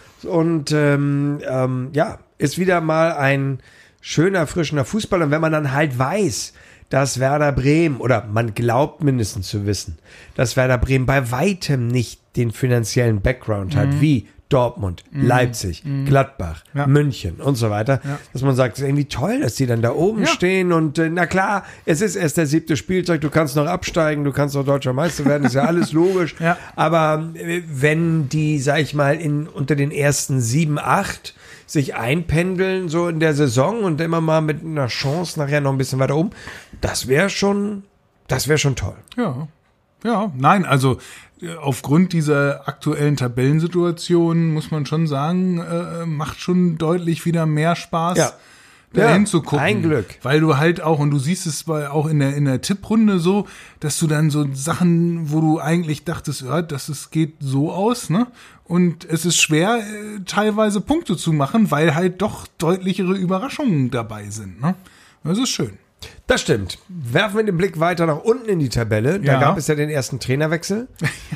Und ähm, ähm, ja, ist wieder mal ein schöner, erfrischender Fußball. Und wenn man dann halt weiß, dass Werder Bremen, oder man glaubt mindestens zu wissen, dass Werder Bremen bei weitem nicht den finanziellen Background hat, Mhm. wie Dortmund, Mhm. Leipzig, Mhm. Gladbach, Ja. München und so weiter, Ja. dass man sagt, es ist irgendwie toll, dass die dann da oben Ja. stehen und äh, na klar, es ist erst der siebte Spieltag, du kannst noch absteigen, du kannst noch Deutscher Meister werden, ist ja alles logisch, Ja. aber äh, wenn die, sag ich mal, in, unter den ersten sieben, acht sich einpendeln, so in der Saison und immer mal mit einer Chance nachher noch ein bisschen weiter oben, das wäre schon, das wäre schon toll. Ja, ja, nein, also äh, aufgrund dieser aktuellen Tabellensituation muss man schon sagen, äh, macht schon deutlich wieder mehr Spaß, Ja. da Ja, hinzugucken. ein Glück. Weil du halt auch, und du siehst es bei, auch in der, in der Tipprunde so, dass du dann so Sachen, wo du eigentlich dachtest, ja, das ist, geht so aus, ne? Und es ist schwer, äh, teilweise Punkte zu machen, weil halt doch deutlichere Überraschungen dabei sind, ne? Das ist schön. Das stimmt. Werfen wir den Blick weiter nach unten in die Tabelle. Da Ja. gab es ja den ersten Trainerwechsel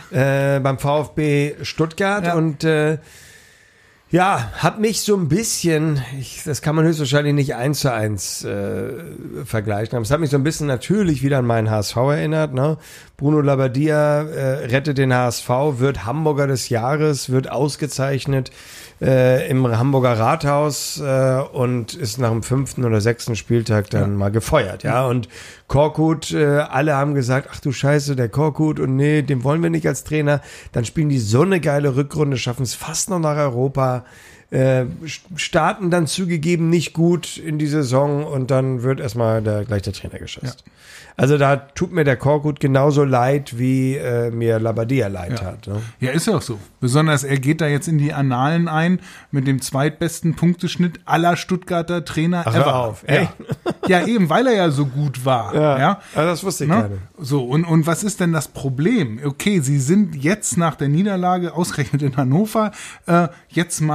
äh, beim VfB Stuttgart Ja. und äh, ja, hat mich so ein bisschen, ich, das kann man höchstwahrscheinlich nicht eins zu eins äh, vergleichen, aber es hat mich so ein bisschen natürlich wieder an meinen H S V erinnert. Ne? Bruno Labbadia äh, rettet den H S V, wird Hamburger des Jahres, wird ausgezeichnet äh, im Hamburger Rathaus äh, und ist nach dem fünften oder sechsten Spieltag dann Ja. mal gefeuert. Ja, und Korkut, äh, alle haben gesagt, ach du Scheiße, der Korkut und nee, den wollen wir nicht als Trainer. Dann spielen die so eine geile Rückrunde, schaffen es fast noch nach Europa, äh, starten dann zugegeben nicht gut in die Saison und dann wird erstmal der, gleich der Trainer geschasst. Ja. Also da tut mir der Korkut genauso leid, wie äh, mir Labbadia leid Ja. hat. Ne? Ja, ist ja auch so. Besonders er geht da jetzt in die Annalen ein mit dem zweitbesten Punkteschnitt aller Stuttgarter Trainer Ach, ever. hör auf, ja. echt? Ja, eben, weil er ja so gut war. Ja, ja? Also das wusste ich Ne? gar nicht. So, und, und was ist denn das Problem? Okay, sie sind jetzt nach der Niederlage, ausgerechnet in Hannover, äh, jetzt mal letzter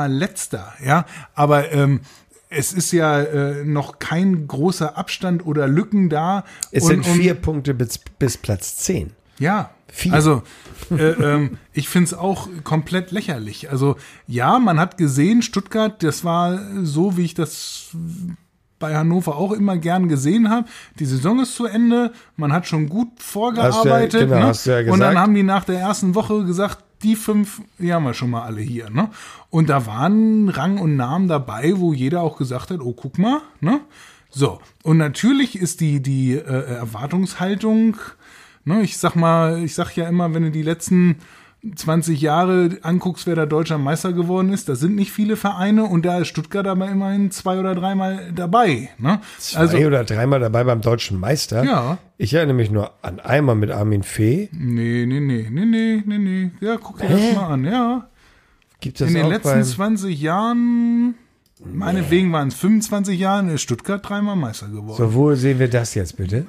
Platz da, ja. Aber ähm, es ist ja äh, noch kein großer Abstand oder Lücken da. Es und, sind vier und, Punkte bis, bis Platz zehn. Ja, Vier. also äh, ähm, ich finde es auch komplett lächerlich. Also ja, man hat gesehen, Stuttgart, das war so, wie ich das bei Hannover auch immer gern gesehen habe. Die Saison ist zu Ende, man hat schon gut vorgearbeitet. Hast du ja, genau, ne? hast du ja gesagt. Und dann haben die nach der ersten Woche gesagt, die fünf, die haben wir schon mal alle hier. Ne? Und da waren Rang und Namen dabei, wo jeder auch gesagt hat, oh, guck mal. Ne? So, und natürlich ist die, die äh, Erwartungshaltung, ne, ich sag mal, ich sag ja immer, wenn du die letzten zwanzig Jahre anguckst, wer da deutscher Meister geworden ist, da sind nicht viele Vereine und da ist Stuttgart aber immerhin zwei oder dreimal dabei. Ne? Zwei Also, oder dreimal dabei beim deutschen Meister. Ja. Ich erinnere mich nur an einmal mit Armin Fee. nee, nee, nee, nee, nee, nee, nee. Ja, guck dir das mal an, ja. Gibt es In den auch letzten beim, zwanzig Jahren, meinetwegen waren es fünfundzwanzig Jahren, ist Stuttgart dreimal Meister geworden. So, wo sehen wir das jetzt bitte?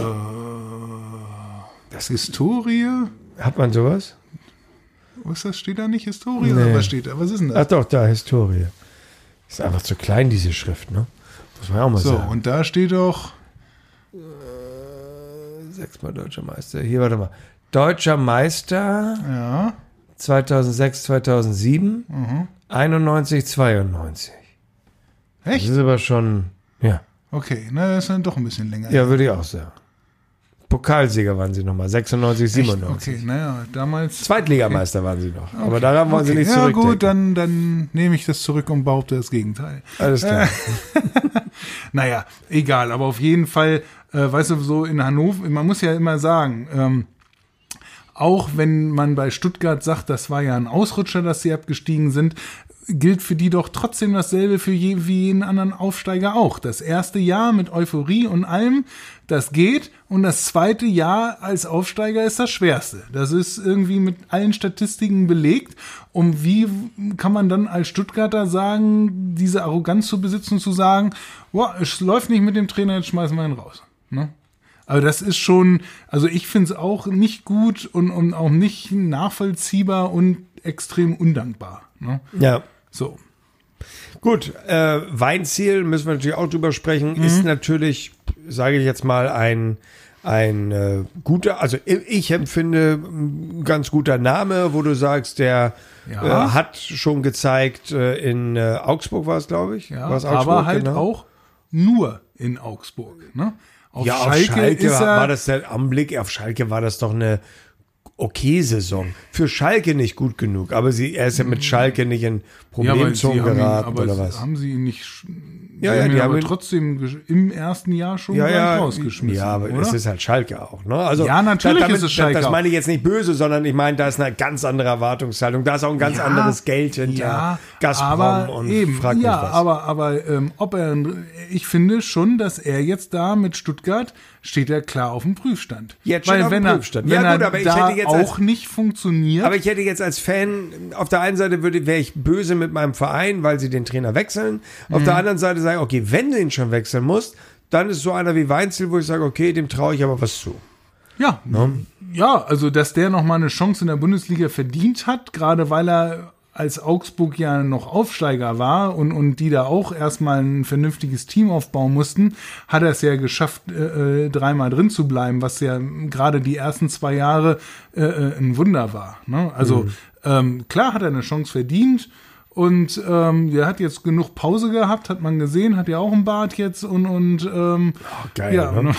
Das Historie? Hat man sowas? Was das steht da nicht? Historie? Nee. Oder was steht da? Was ist denn Ach das? doch, da, Historie. Ist einfach zu klein, diese Schrift, ne? Muss man ja auch mal So, sagen. und da steht doch, Sechsmal deutscher Meister. Hier, warte mal. Deutscher Meister ja, zweitausendsechs, zweitausendsieben, einundneunzig, zweiundneunzig. Das echt? ist aber schon, ja. Okay, na, das ist dann doch ein bisschen länger. Ja, würde ich auch sagen. Pokalsieger waren sie nochmal, sechsundneunzig, Echt? siebenundneunzig. Okay, naja, damals. Zweitligameister waren sie noch. Aber Okay, daran wollen sie okay. nicht Ja zurückdenken. gut, dann, dann nehme ich das zurück und behaupte das Gegenteil. Alles klar. Naja, egal, aber auf jeden Fall, äh, weißt du, so in Hannover, man muss ja immer sagen, ähm, auch wenn man bei Stuttgart sagt, das war ja ein Ausrutscher, dass sie abgestiegen sind, gilt für die doch trotzdem dasselbe für je, wie jeden anderen Aufsteiger auch. Das erste Jahr mit Euphorie und allem, das geht. Und das zweite Jahr als Aufsteiger ist das schwerste. Das ist irgendwie mit allen Statistiken belegt. Und wie kann man dann als Stuttgarter sagen, diese Arroganz zu besitzen, zu sagen, boah, es läuft nicht mit dem Trainer, jetzt schmeißen wir ihn raus. Ne? Aber das ist schon, also ich finde es auch nicht gut und, und auch nicht nachvollziehbar und extrem undankbar. Ne? Ja. So. Gut, äh, Weinziel, müssen wir natürlich auch drüber sprechen, Mhm. ist natürlich, sage ich jetzt mal, ein, ein äh, guter, also ich empfinde ein ganz guter Name, wo du sagst, der Ja. äh, hat schon gezeigt, äh, in äh, Augsburg war es, glaube ich. Ja, War's aber Augsburg, halt genau? auch nur in Augsburg. Ne? Auf Ja, Schalke, auf Schalke ist war, er, war das der Anblick, auf Schalke war das doch eine okay Saison. Für Schalke nicht gut genug, aber sie, er ist ja mit Schalke nicht in ja, aber sie Problemzonen haben ihn, geraten aber oder es- was? haben sie ihn nicht, sch- Ja, sie ja, haben die ihn haben aber ihn- trotzdem gesch- im ersten Jahr schon Ja, gleich ja, rausgeschmissen. ja, aber oder? es ist halt Schalke auch, ne? Also, Ja, natürlich da- damit, ist es Schalke Das auch. meine ich jetzt nicht böse, sondern ich meine, da ist eine ganz andere Erwartungshaltung. Da ist auch ein ganz Ja, anderes Geld hinter ja, Gazprom aber und eben, frag mich ja, was. aber aber ähm, ob er, ich finde schon, dass er jetzt da mit Stuttgart steht er klar auf dem Prüfstand. Jetzt steht Weil er auf dem wenn er, Prüfstand. wenn Ja, gut, er aber ich da hätte jetzt als- auch nicht funktioniert. Aber ich hätte jetzt als Fan, auf der einen Seite würde, wäre ich böse mit meinem Verein, weil sie den Trainer wechseln. Auf Mhm. der anderen Seite sage ich, okay, wenn du ihn schon wechseln musst, dann ist so einer wie Weinziel, wo ich sage, okay, dem traue ich aber was zu. Ja, ja, also dass der noch mal eine Chance in der Bundesliga verdient hat, gerade weil er als Augsburg ja noch Aufsteiger war und, und die da auch erstmal ein vernünftiges Team aufbauen mussten, hat er es ja geschafft, äh, äh, dreimal drin zu bleiben, was ja gerade die ersten zwei Jahre äh, äh, ein Wunder war. Ne? Also ähm, klar hat er eine Chance verdient. Und ähm, der hat jetzt genug Pause gehabt, hat man gesehen, hat ja auch einen Bart jetzt und und ähm, geil, ja, ne?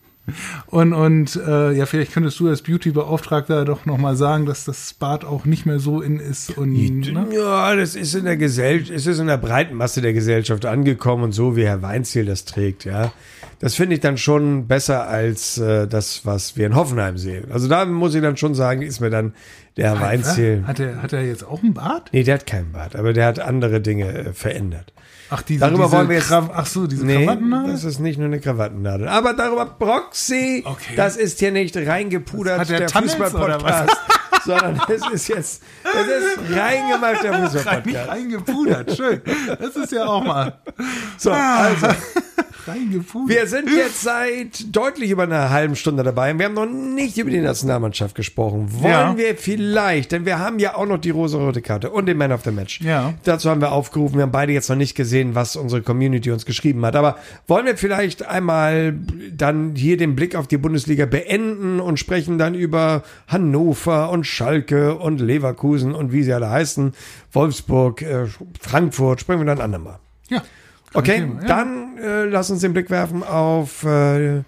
und und äh, ja, vielleicht könntest du als Beauty-Beauftragter doch noch mal sagen, dass das Bart auch nicht mehr so in ist und ne? Ja, das ist in der Gesellschaft, es ist in der breiten Masse der Gesellschaft angekommen und so wie Herr Weinziel das trägt, ja. Das finde ich dann schon besser als äh, das, was wir in Hoffenheim sehen. Also da muss ich dann schon sagen, ist mir dann der Herr Weinziel. Hat er hat er jetzt auch einen Bart? Nee, der hat keinen Bart, aber der hat andere Dinge äh, verändert. Ach, diese, Darüber diese wollen wir jetzt- Kraw- ach so, diese Nee, Krawattennadel? das ist nicht nur eine Krawattennadel. Aber darüber, Broxy, Okay. das ist hier nicht reingepudert, Hat der der Tunnels Fußball-Podcast, sondern es ist jetzt, es ist reingemacht, der Nicht Fußball-Podcast. reingepudert, schön. Das ist ja auch mal. So, also, Reingefuscht. Wir sind jetzt seit deutlich über einer halben Stunde dabei. Wir haben noch nicht über die Nationalmannschaft gesprochen. Wollen Ja. wir vielleicht, denn wir haben ja auch noch die rosa-rote Karte und den Man of the Match. Ja. Dazu haben wir aufgerufen. Wir haben beide jetzt noch nicht gesehen, was unsere Community uns geschrieben hat. Aber wollen wir vielleicht einmal dann hier den Blick auf die Bundesliga beenden und sprechen dann über Hannover und Schalke und Leverkusen und wie sie alle heißen. Wolfsburg, äh, Frankfurt. Sprechen wir dann ein andermal. Ja. Okay, Thema, ja. dann äh, lass uns den Blick werfen auf äh,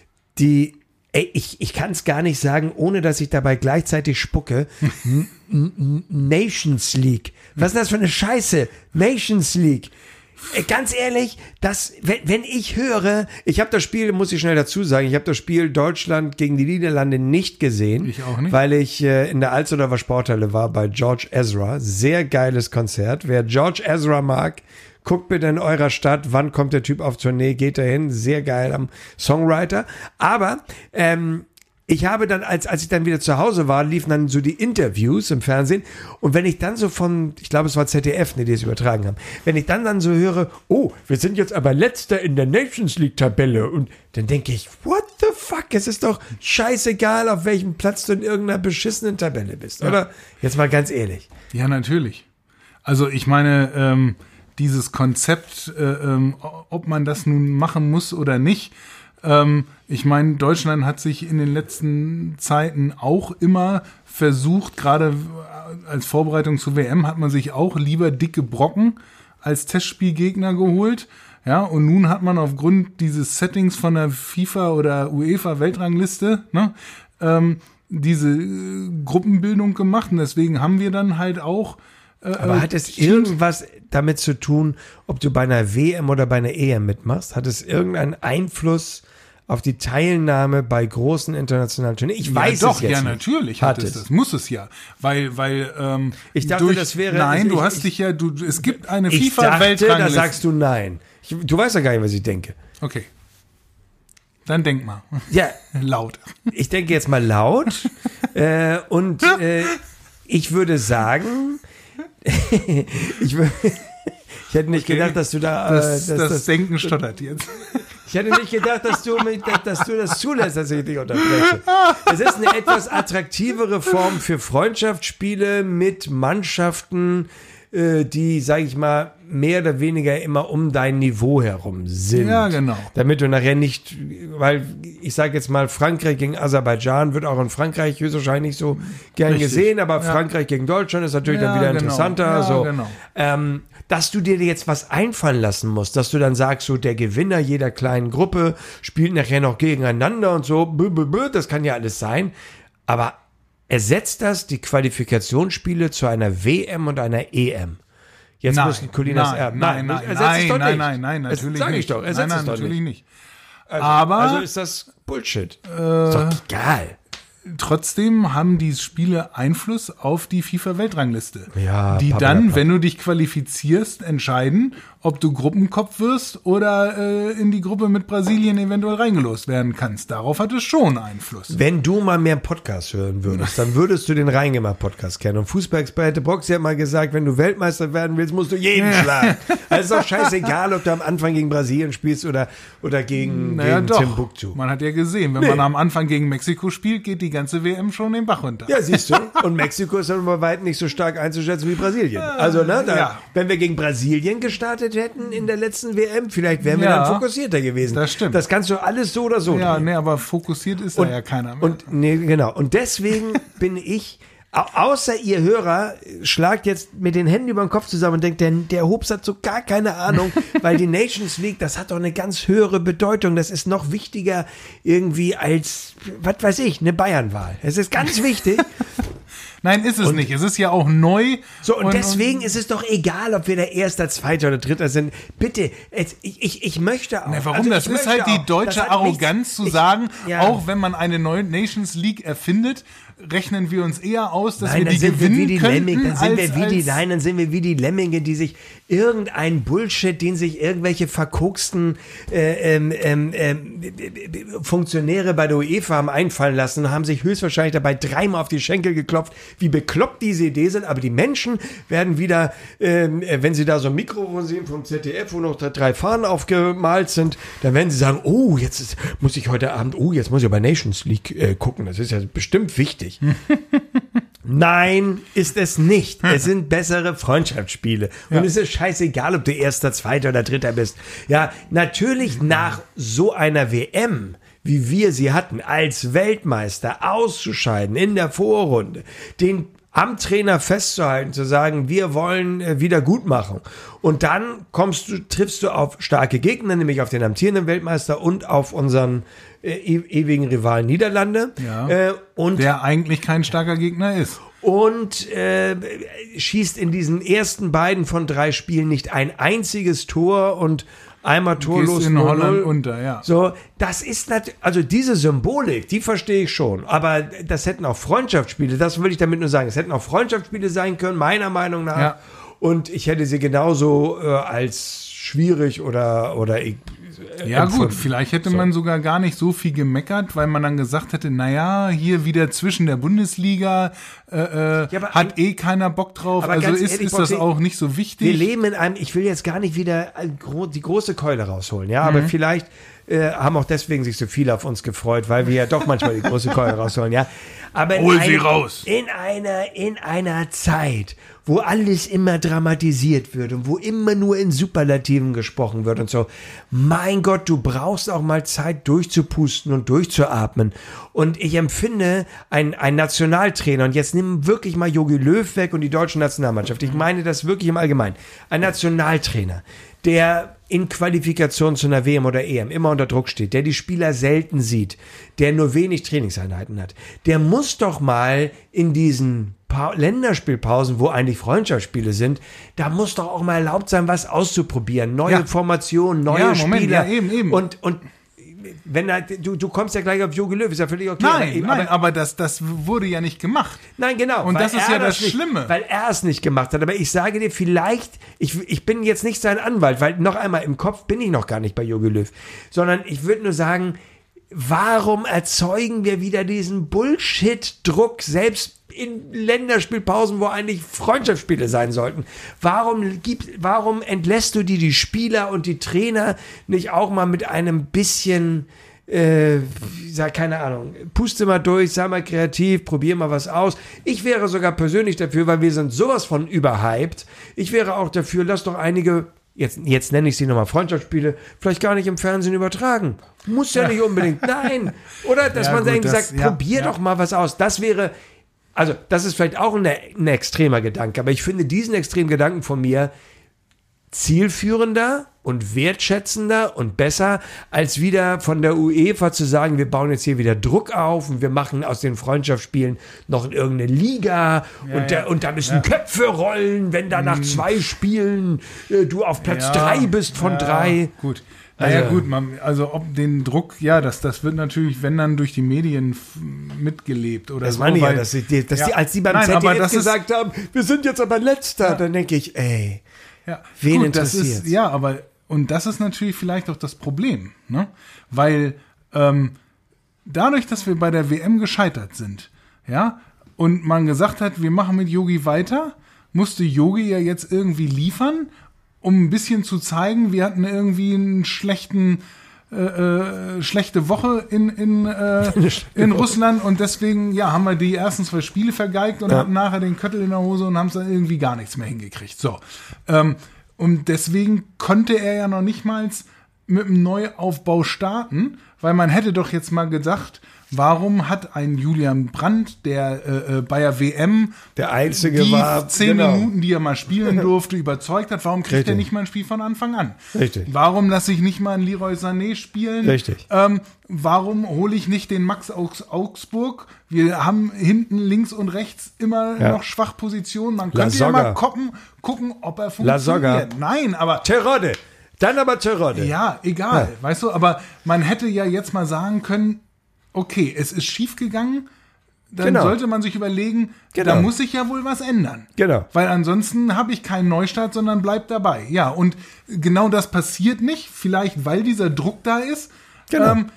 die, ey, ich, ich kann es gar nicht sagen, ohne dass ich dabei gleichzeitig spucke, N- N- Nations League. Was ist das für eine Scheiße? Nations League. Ey, ganz ehrlich, das, wenn, wenn ich höre, ich habe das Spiel, muss ich schnell dazu sagen, ich habe das Spiel Deutschland gegen die Niederlande nicht gesehen. Ich auch nicht. Weil ich äh, in der Alsterdorfer Sporthalle war bei George Ezra. Sehr geiles Konzert. Wer George Ezra mag, guckt bitte in eurer Stadt, wann kommt der Typ auf Tournee, geht dahin, sehr geil am Songwriter. Aber ähm, ich habe dann, als, als ich dann wieder zu Hause war, liefen dann so die Interviews im Fernsehen und wenn ich dann so von, ich glaube es war Z D F, ne, die es übertragen haben, wenn ich dann dann so höre, oh, wir sind jetzt aber Letzter in der Nations League Tabelle und dann denke ich, what the fuck, es ist doch scheißegal, auf welchem Platz du in irgendeiner beschissenen Tabelle bist, Ja. oder? Jetzt mal ganz ehrlich. Ja, natürlich. Also ich meine, ähm, dieses Konzept, äh, ähm, ob man das nun machen muss oder nicht. Ähm, ich meine, Deutschland hat sich in den letzten Zeiten auch immer versucht, gerade als Vorbereitung zur W M hat man sich auch lieber dicke Brocken als Testspielgegner geholt. Ja, und nun hat man aufgrund dieses Settings von der FIFA oder UEFA Weltrangliste, ne, ähm, diese äh, Gruppenbildung gemacht und deswegen haben wir dann halt auch Aber hat es irgendwas damit zu tun, ob du bei einer W M oder bei einer E M mitmachst? Hat es irgendeinen Einfluss auf die Teilnahme bei großen internationalen Turnieren? Ich weiß ja, doch, es jetzt ja, nicht. natürlich Hat hat es. es. Das muss es ja. Weil, weil, ähm, Ich dachte, durch, das wäre- Nein, ich- du hast ich- dich ja, du, es gibt eine Ich dachte, da FIFA-Weltrangliste. sagst du nein. Ich, du weißt ja gar nicht, was ich denke. Okay. Dann denk mal. Ja, Laut. ich denke jetzt mal laut. äh, und äh, ich würde sagen, ich, wür- ich hätte nicht Okay. gedacht, dass du da... äh, Das, dass- das, dass- Denken stottert jetzt. Ich hätte nicht gedacht, dass du, mich, dass, dass du das zulässt, dass ich dich unterbreche. Es ist eine etwas attraktivere Form für Freundschaftsspiele mit Mannschaften, äh, die, sag ich mal, mehr oder weniger immer um dein Niveau herum sind. Ja, genau. Damit du nachher nicht, weil ich sage jetzt mal, Frankreich gegen Aserbaidschan wird auch in Frankreich höchstwahrscheinlich so gern Richtig. gesehen, aber Ja. Frankreich gegen Deutschland ist natürlich Ja, dann wieder genau. interessanter. Ja, so. genau. Ähm, dass du dir jetzt was einfallen lassen musst, dass du dann sagst, so der Gewinner jeder kleinen Gruppe spielt nachher noch gegeneinander und so, bö, bö, bö, das kann ja alles sein. Aber ersetzt das die Qualifikationsspiele zu einer W M und einer E M? Jetzt Nein, müssen Colinas nein, erben. nein, nein, ersetzt es nein, doch nein, nicht. nein, nein, Das natürlich sag ich nicht. doch, ersetzt Nein, nein, es doch natürlich nicht. nicht. Also, Aber- also ist das Bullshit. ist doch egal. Trotzdem haben die Spiele Einfluss auf die FIFA-Weltrangliste. Ja, die Papa, dann, Papa. wenn du dich qualifizierst, entscheiden, ob du Gruppenkopf wirst oder äh, in die Gruppe mit Brasilien eventuell reingelost werden kannst. Darauf hat es schon Einfluss. Wenn du mal mehr Podcast hören würdest, dann würdest du den Reingemacht-Podcast kennen. Und Fußballexperte Boxy hat mal gesagt, wenn du Weltmeister werden willst, musst du jeden schlagen. Also ist doch scheißegal, ob du am Anfang gegen Brasilien spielst oder, oder gegen, Naja, gegen doch. Timbuktu. Man hat ja gesehen, wenn Nee. man am Anfang gegen Mexiko spielt, geht die ganze W M schon den Bach runter. Ja, siehst du. Und Mexiko ist dann bei weitem nicht so stark einzuschätzen wie Brasilien. Also, ne, da, ja. wenn wir gegen Brasilien gestartet hätten in der letzten W M, vielleicht wären wir Ja, dann fokussierter gewesen. das stimmt. Das kannst du alles so oder so Ja, drehen. nee, aber fokussiert ist da ja keiner mehr. Und nee, genau. Und deswegen bin ich, au- außer ihr Hörer, schlagt jetzt mit den Händen über den Kopf zusammen und denkt, der, der Hobbs hat so gar keine Ahnung, weil die Nations League, das hat doch eine ganz höhere Bedeutung. Das ist noch wichtiger irgendwie als, was weiß ich, eine Bayernwahl. Es ist ganz wichtig. Nein, ist es nicht. Es ist ja auch neu. So, und, deswegen ist es doch egal, ob wir der Erster, Zweiter oder Dritter sind. Bitte, jetzt, ich, ich, ich möchte auch. Na, warum? also das ich ist möchte halt die auch, deutsche das hat Arroganz nichts- zu ich- sagen, ja. auch wenn man eine neue Nations League erfindet, rechnen wir uns eher aus, dass Nein, wir dann die sind wir gewinnen wie die könnten, Lemminge, dann sind als, wir wie die, als, nein, dann sind wir wie die Lemminge, die sich irgendein Bullshit, den sich irgendwelche verkoksten äh, ähm, ähm, ähm, Funktionäre bei der UEFA haben einfallen lassen, haben sich höchstwahrscheinlich dabei dreimal auf die Schenkel geklopft, wie bekloppt diese Idee sind, aber die Menschen werden wieder, ähm, wenn sie da so ein Mikrofon sehen vom Z D F, wo noch drei Fahnen aufgemalt sind, dann werden sie sagen, oh, jetzt ist, muss ich heute Abend, oh, jetzt muss ich bei Nations League äh, gucken, das ist ja bestimmt wichtig. Nein, ist es nicht. Es sind bessere Freundschaftsspiele. Und ja. es ist scheißegal, ob du Erster, Zweiter oder Dritter bist. Ja, natürlich nach so einer W M, wie wir sie hatten, als Weltmeister auszuscheiden in der Vorrunde, den am Trainer festzuhalten, zu sagen, wir wollen äh, Wiedergutmachung. Und dann kommst du, triffst du auf starke Gegner, nämlich auf den amtierenden Weltmeister und auf unseren äh, e- ewigen Rivalen Niederlande. Ja, äh, und der eigentlich kein starker Gegner ist. Und äh, schießt in diesen ersten beiden von drei Spielen nicht ein einziges Tor und einmal torlos Gehst in Holland unter, ja. So, das ist natürlich, also diese Symbolik, die verstehe ich schon, aber das hätten auch Freundschaftsspiele, das will ich damit nur sagen, es hätten auch Freundschaftsspiele sein können, meiner Meinung nach, ja. und ich hätte sie genauso äh, als schwierig oder, oder äh, ja empfunden. Gut, vielleicht hätte so. man sogar gar nicht so viel gemeckert, weil man dann gesagt hätte, naja, hier wieder zwischen der Bundesliga äh, äh, ja, hat eh keiner Bock drauf, also ist, ehrlich, ist das Bock, auch nicht so wichtig. Wir leben in einem, ich will jetzt gar nicht wieder die große Keule rausholen, ja, aber mhm. vielleicht äh, haben auch deswegen sich so viele auf uns gefreut, weil wir ja doch manchmal die große Keule rausholen, ja. Aber Hol in sie ein, raus. In einer, in einer Zeit, wo alles immer dramatisiert wird und wo immer nur in Superlativen gesprochen wird und so. Mein Gott, du brauchst auch mal Zeit durchzupusten und durchzuatmen. Und ich empfinde, ein, ein Nationaltrainer, und jetzt nimm wirklich mal Jogi Löw weg und die deutsche Nationalmannschaft. Ich meine das wirklich im Allgemeinen. Ein Nationaltrainer, der in Qualifikation zu einer W M oder E M immer unter Druck steht, der die Spieler selten sieht, der nur wenig Trainingseinheiten hat, der muss doch mal in diesen pa- Länderspielpausen, wo eigentlich Freundschaftsspiele sind, da muss doch auch mal erlaubt sein, was auszuprobieren. Neue ja. Formationen, neue ja, Moment, Spieler. Ja, eben, eben. Und, und wenn da, du, du kommst ja gleich auf Jogi Löw, ist ja völlig okay. Nein, aber, nein, aber das, das wurde ja nicht gemacht. Nein, genau. Und das ist ja das nicht, Schlimme. Weil er es nicht gemacht hat. Aber ich sage dir, vielleicht, ich, ich bin jetzt nicht sein Anwalt, weil noch einmal im Kopf bin ich noch gar nicht bei Jogi Löw. Sondern ich würde nur sagen, warum erzeugen wir wieder diesen Bullshit-Druck, selbst in Länderspielpausen, wo eigentlich Freundschaftsspiele sein sollten? Warum gibt, warum entlässt du dir die Spieler und die Trainer nicht auch mal mit einem bisschen, äh, sag keine Ahnung, puste mal durch, sei mal kreativ, probier mal was aus. Ich wäre sogar persönlich dafür, weil wir sind sowas von überhyped. Ich wäre auch dafür, lass doch einige, jetzt, jetzt nenne ich sie nochmal Freundschaftsspiele, vielleicht gar nicht im Fernsehen übertragen. Muss ja nicht unbedingt, nein. Oder dass ja, man gut, irgendwie das, sagt, ja, probier ja. doch mal was aus. Das wäre, also das ist vielleicht auch ein, ein extremer Gedanke, aber ich finde diesen extremen Gedanken von mir zielführender und wertschätzender und besser, als wieder von der UEFA zu sagen, wir bauen jetzt hier wieder Druck auf und wir machen aus den Freundschaftsspielen noch irgendeine Liga ja, und, ja. da, und da müssen ja. Köpfe rollen, wenn da nach hm. zwei Spielen äh, du auf Platz ja, drei bist von ja, drei. Gut. Naja, Also, gut, man, also ob den Druck, ja, das, das wird natürlich, wenn dann durch die Medien f- mitgelebt oder das so. meine ich ja, weil- dass, die, dass ja. die, als die beim Nein, Z D aber F das ist- gesagt haben, wir sind jetzt aber Letzter, Ja. dann denke ich, ey, Ja, wen gut, das interessiert's? ist, ja, aber und das ist natürlich vielleicht auch das Problem, ne? Weil ähm, dadurch, dass wir bei der W M gescheitert sind, ja, und man gesagt hat, wir machen mit Yogi weiter, musste Yogi ja jetzt irgendwie liefern, um ein bisschen zu zeigen, wir hatten irgendwie einen schlechten äh, äh, schlechte Woche in in, äh, in Russland und deswegen ja haben wir die ersten zwei Spiele vergeigt und Ja. hatten nachher den Köttel in der Hose und haben es dann irgendwie gar nichts mehr hingekriegt. So. Ähm, Und deswegen konnte er ja noch nicht mal mit einem Neuaufbau starten, weil man hätte doch jetzt mal gedacht, warum hat ein Julian Brandt, der äh, bei der W M Der Einzige die war, zehn genau. Minuten, die er mal spielen durfte, überzeugt hat, warum kriegt Richtig. er nicht mal ein Spiel von Anfang an? Richtig. Warum lasse ich nicht mal einen Leroy Sané spielen? Richtig. Ähm, warum hole ich nicht den Max aus Augsburg? Wir haben hinten links und rechts immer Ja. noch Schwachpositionen. Man La könnte ja Soga. mal gucken, gucken, ob er La Soga. funktioniert. Nein, aber Terodde. Dann aber Terodde. ja, egal, Ja. weißt du, aber man hätte ja jetzt mal sagen können, okay, es ist schief gegangen, dann genau. sollte man sich überlegen, Genau. da muss sich ja wohl was ändern. Genau. Weil ansonsten habe ich keinen Neustart, sondern bleib dabei. Ja, und genau das passiert nicht, vielleicht weil dieser Druck da ist. Genau. Ähm,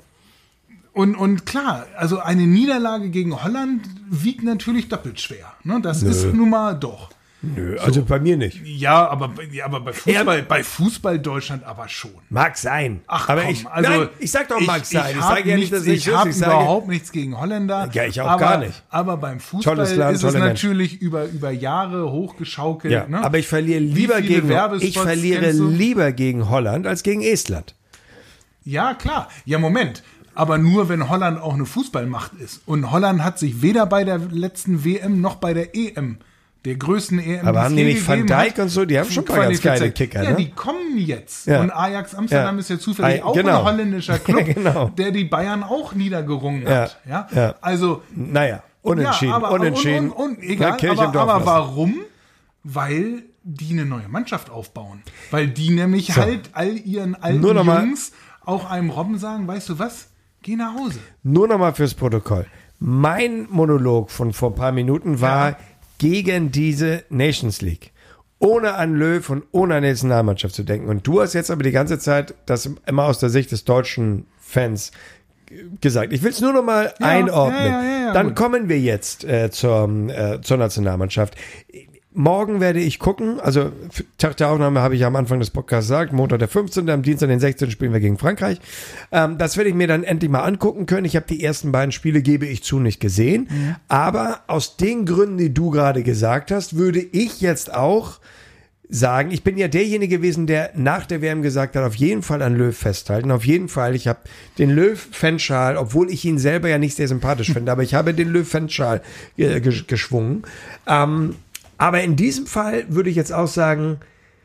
und, und klar, also eine Niederlage gegen Holland wiegt natürlich doppelt schwer. Ne? Das Nö. ist nun mal doch. Nö, also so. Bei mir nicht. Ja, aber, ja, aber bei Fußball, ja, bei Fußball Deutschland aber schon. Mag sein. Ach, aber komm, ich, also nein, ich sag doch, mag ich, sein. Ich, ich sage ja nicht, dass ich Ich habe überhaupt nichts gegen Holländer. Ja, ich auch aber, gar nicht. Aber beim Fußball Land, ist es natürlich über, über Jahre hochgeschaukelt. Ja, ne? aber ich verliere lieber gegen ich verliere lieber gegen Holland als gegen Estland. Ja, klar. Ja, Moment. Aber nur, wenn Holland auch eine Fußballmacht ist. Und Holland hat sich weder bei der letzten W M noch bei der E M, der größten E M, aber haben die nicht Van Dijk und so, die haben schon ein paar ganz geile Kicker, ja, ne? die kommen jetzt. Ja. Und Ajax Amsterdam ja. ist ja zufällig I, auch genau. ein holländischer Club, genau. der die Bayern auch niedergerungen ja. hat. Ja? ja. Also, naja, unentschieden, ja, aber, unentschieden. Und, und, und, egal, ja, aber, aber warum? Weil die eine neue Mannschaft aufbauen. Weil die nämlich so. halt all ihren alten Nur noch Jungs mal, auch einem Robben sagen, weißt du was? Geh nach Hause. Nur noch mal fürs Protokoll. Mein Monolog von vor ein paar Minuten war ja. gegen diese Nations League. Ohne an Löw und ohne an die Nationalmannschaft zu denken. Und du hast jetzt aber die ganze Zeit das immer aus der Sicht des deutschen Fans gesagt. Ich will es nur noch mal ja, einordnen. Ja, ja, ja, Dann gut. kommen wir jetzt äh, zur, äh, zur Nationalmannschaft. Morgen werde ich gucken, also Tag der Aufnahme habe ich am Anfang des Podcasts gesagt, Montag der fünfzehnte, am Dienstag den sechzehnten spielen wir gegen Frankreich. Ähm, das werde ich mir dann endlich mal angucken können. Ich habe die ersten beiden Spiele, gebe ich zu, nicht gesehen. Mhm. Aber aus den Gründen, die du gerade gesagt hast, würde ich jetzt auch sagen, ich bin ja derjenige gewesen, der nach der W M gesagt hat, auf jeden Fall an Löw festhalten, auf jeden Fall. Ich habe den Löw-Fanschal, obwohl ich ihn selber ja nicht sehr sympathisch finde, aber ich habe den Löw-Fanschal äh, geschwungen. Ähm, Aber in diesem Fall würde ich jetzt auch sagen,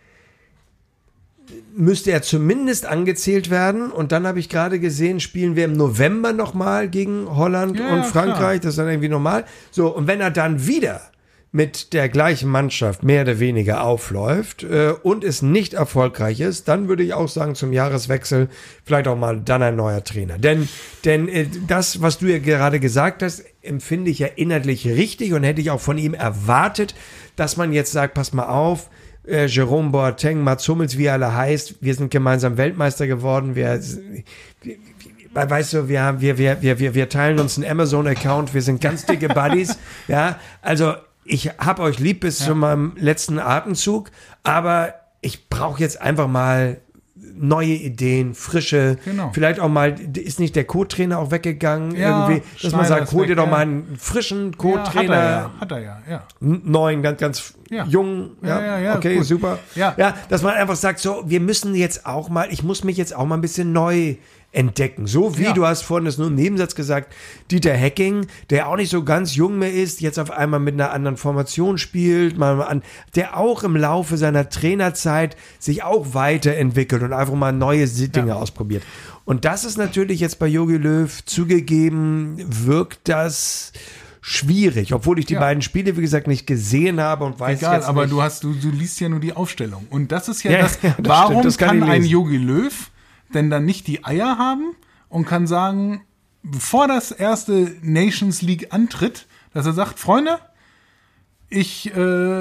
müsste er zumindest angezählt werden. Und dann habe ich gerade gesehen, spielen wir im November nochmal gegen Holland ja, und Frankreich. Klar. Das ist dann irgendwie normal. So, und wenn er dann wieder mit der gleichen Mannschaft mehr oder weniger aufläuft äh, und es nicht erfolgreich ist, dann würde ich auch sagen, zum Jahreswechsel vielleicht auch mal dann ein neuer Trainer. Denn, denn äh, das, was du ja gerade gesagt hast, empfinde ich ja inhaltlich richtig und hätte ich auch von ihm erwartet, dass man jetzt sagt, pass mal auf, äh, Jerome Boateng, Mats Hummels, wie er alle heißt, wir sind gemeinsam Weltmeister geworden, wir, wir weißt du, wir, wir, wir, wir, wir teilen uns einen Amazon-Account, wir sind ganz dicke Buddies, ja, also ich hab euch lieb bis ja. zu meinem letzten Atemzug, aber ich brauche jetzt einfach mal neue Ideen, frische, genau. vielleicht auch mal, ist nicht der Co-Trainer auch weggegangen ja, irgendwie, dass man sagt, hol dir doch ja. mal einen frischen Co-Trainer. Ja, hat er ja, hat er ja, ja. Neuen, ganz, ganz ja. jung, ja, ja, ja, okay, gut. super. Ja. ja, dass man einfach sagt, so, wir müssen jetzt auch mal, ich muss mich jetzt auch mal ein bisschen neu entdecken. So wie, ja. du hast vorhin das nur im Nebensatz gesagt, Dieter Hecking, der auch nicht so ganz jung mehr ist, jetzt auf einmal mit einer anderen Formation spielt, mal an, der auch im Laufe seiner Trainerzeit sich auch weiterentwickelt und einfach mal neue Dinge ja. ausprobiert. Und das ist natürlich jetzt bei Jogi Löw zugegeben, wirkt das schwierig, obwohl ich die ja. beiden Spiele, wie gesagt, nicht gesehen habe und weiß Egal, jetzt aber nicht. du hast, du, du liest ja nur die Aufstellung. Und das ist ja, ja das, ja, das warum stimmt, das kann, kann ein Jogi Löw denn dann nicht die Eier haben und kann sagen, bevor das erste Nations League antritt, dass er sagt, Freunde, ich äh,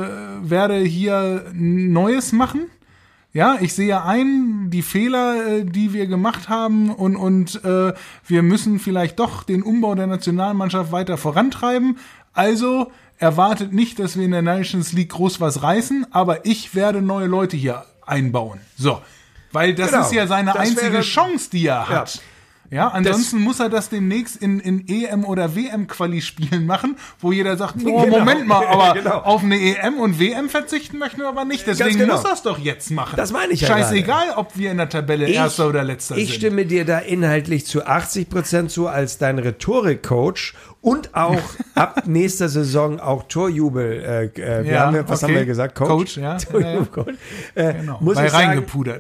werde hier Neues machen. Ja, ich sehe ein, die Fehler, äh, die wir gemacht haben und, und äh, wir müssen vielleicht doch den Umbau der Nationalmannschaft weiter vorantreiben. Also erwartet nicht, dass wir in der Nations League groß was reißen, aber ich werde neue Leute hier einbauen. So. Weil das genau. ist ja seine das einzige wäre, Chance, die er hat. Ja. Ja, ansonsten das, muss er das demnächst in, in E M- oder W M-Quali-Spielen machen, wo jeder sagt, oh, genau. Moment mal, aber genau. auf eine E M und W M verzichten möchten wir aber nicht. Deswegen genau. muss er es doch jetzt machen. Das meine ich ja Scheißegal, gerade. Ob wir in der Tabelle ich, Erster oder Letzter ich sind. Ich stimme dir da inhaltlich zu achtzig Prozent zu als dein Rhetorik-Coach und auch ab nächster Saison auch Torjubel. Äh, äh, wir ja, haben ja, was okay. haben wir gesagt? Coach? Coach, ja. Torjubel-Coach. Äh, genau. muss Bei ich sagen, reingepudert.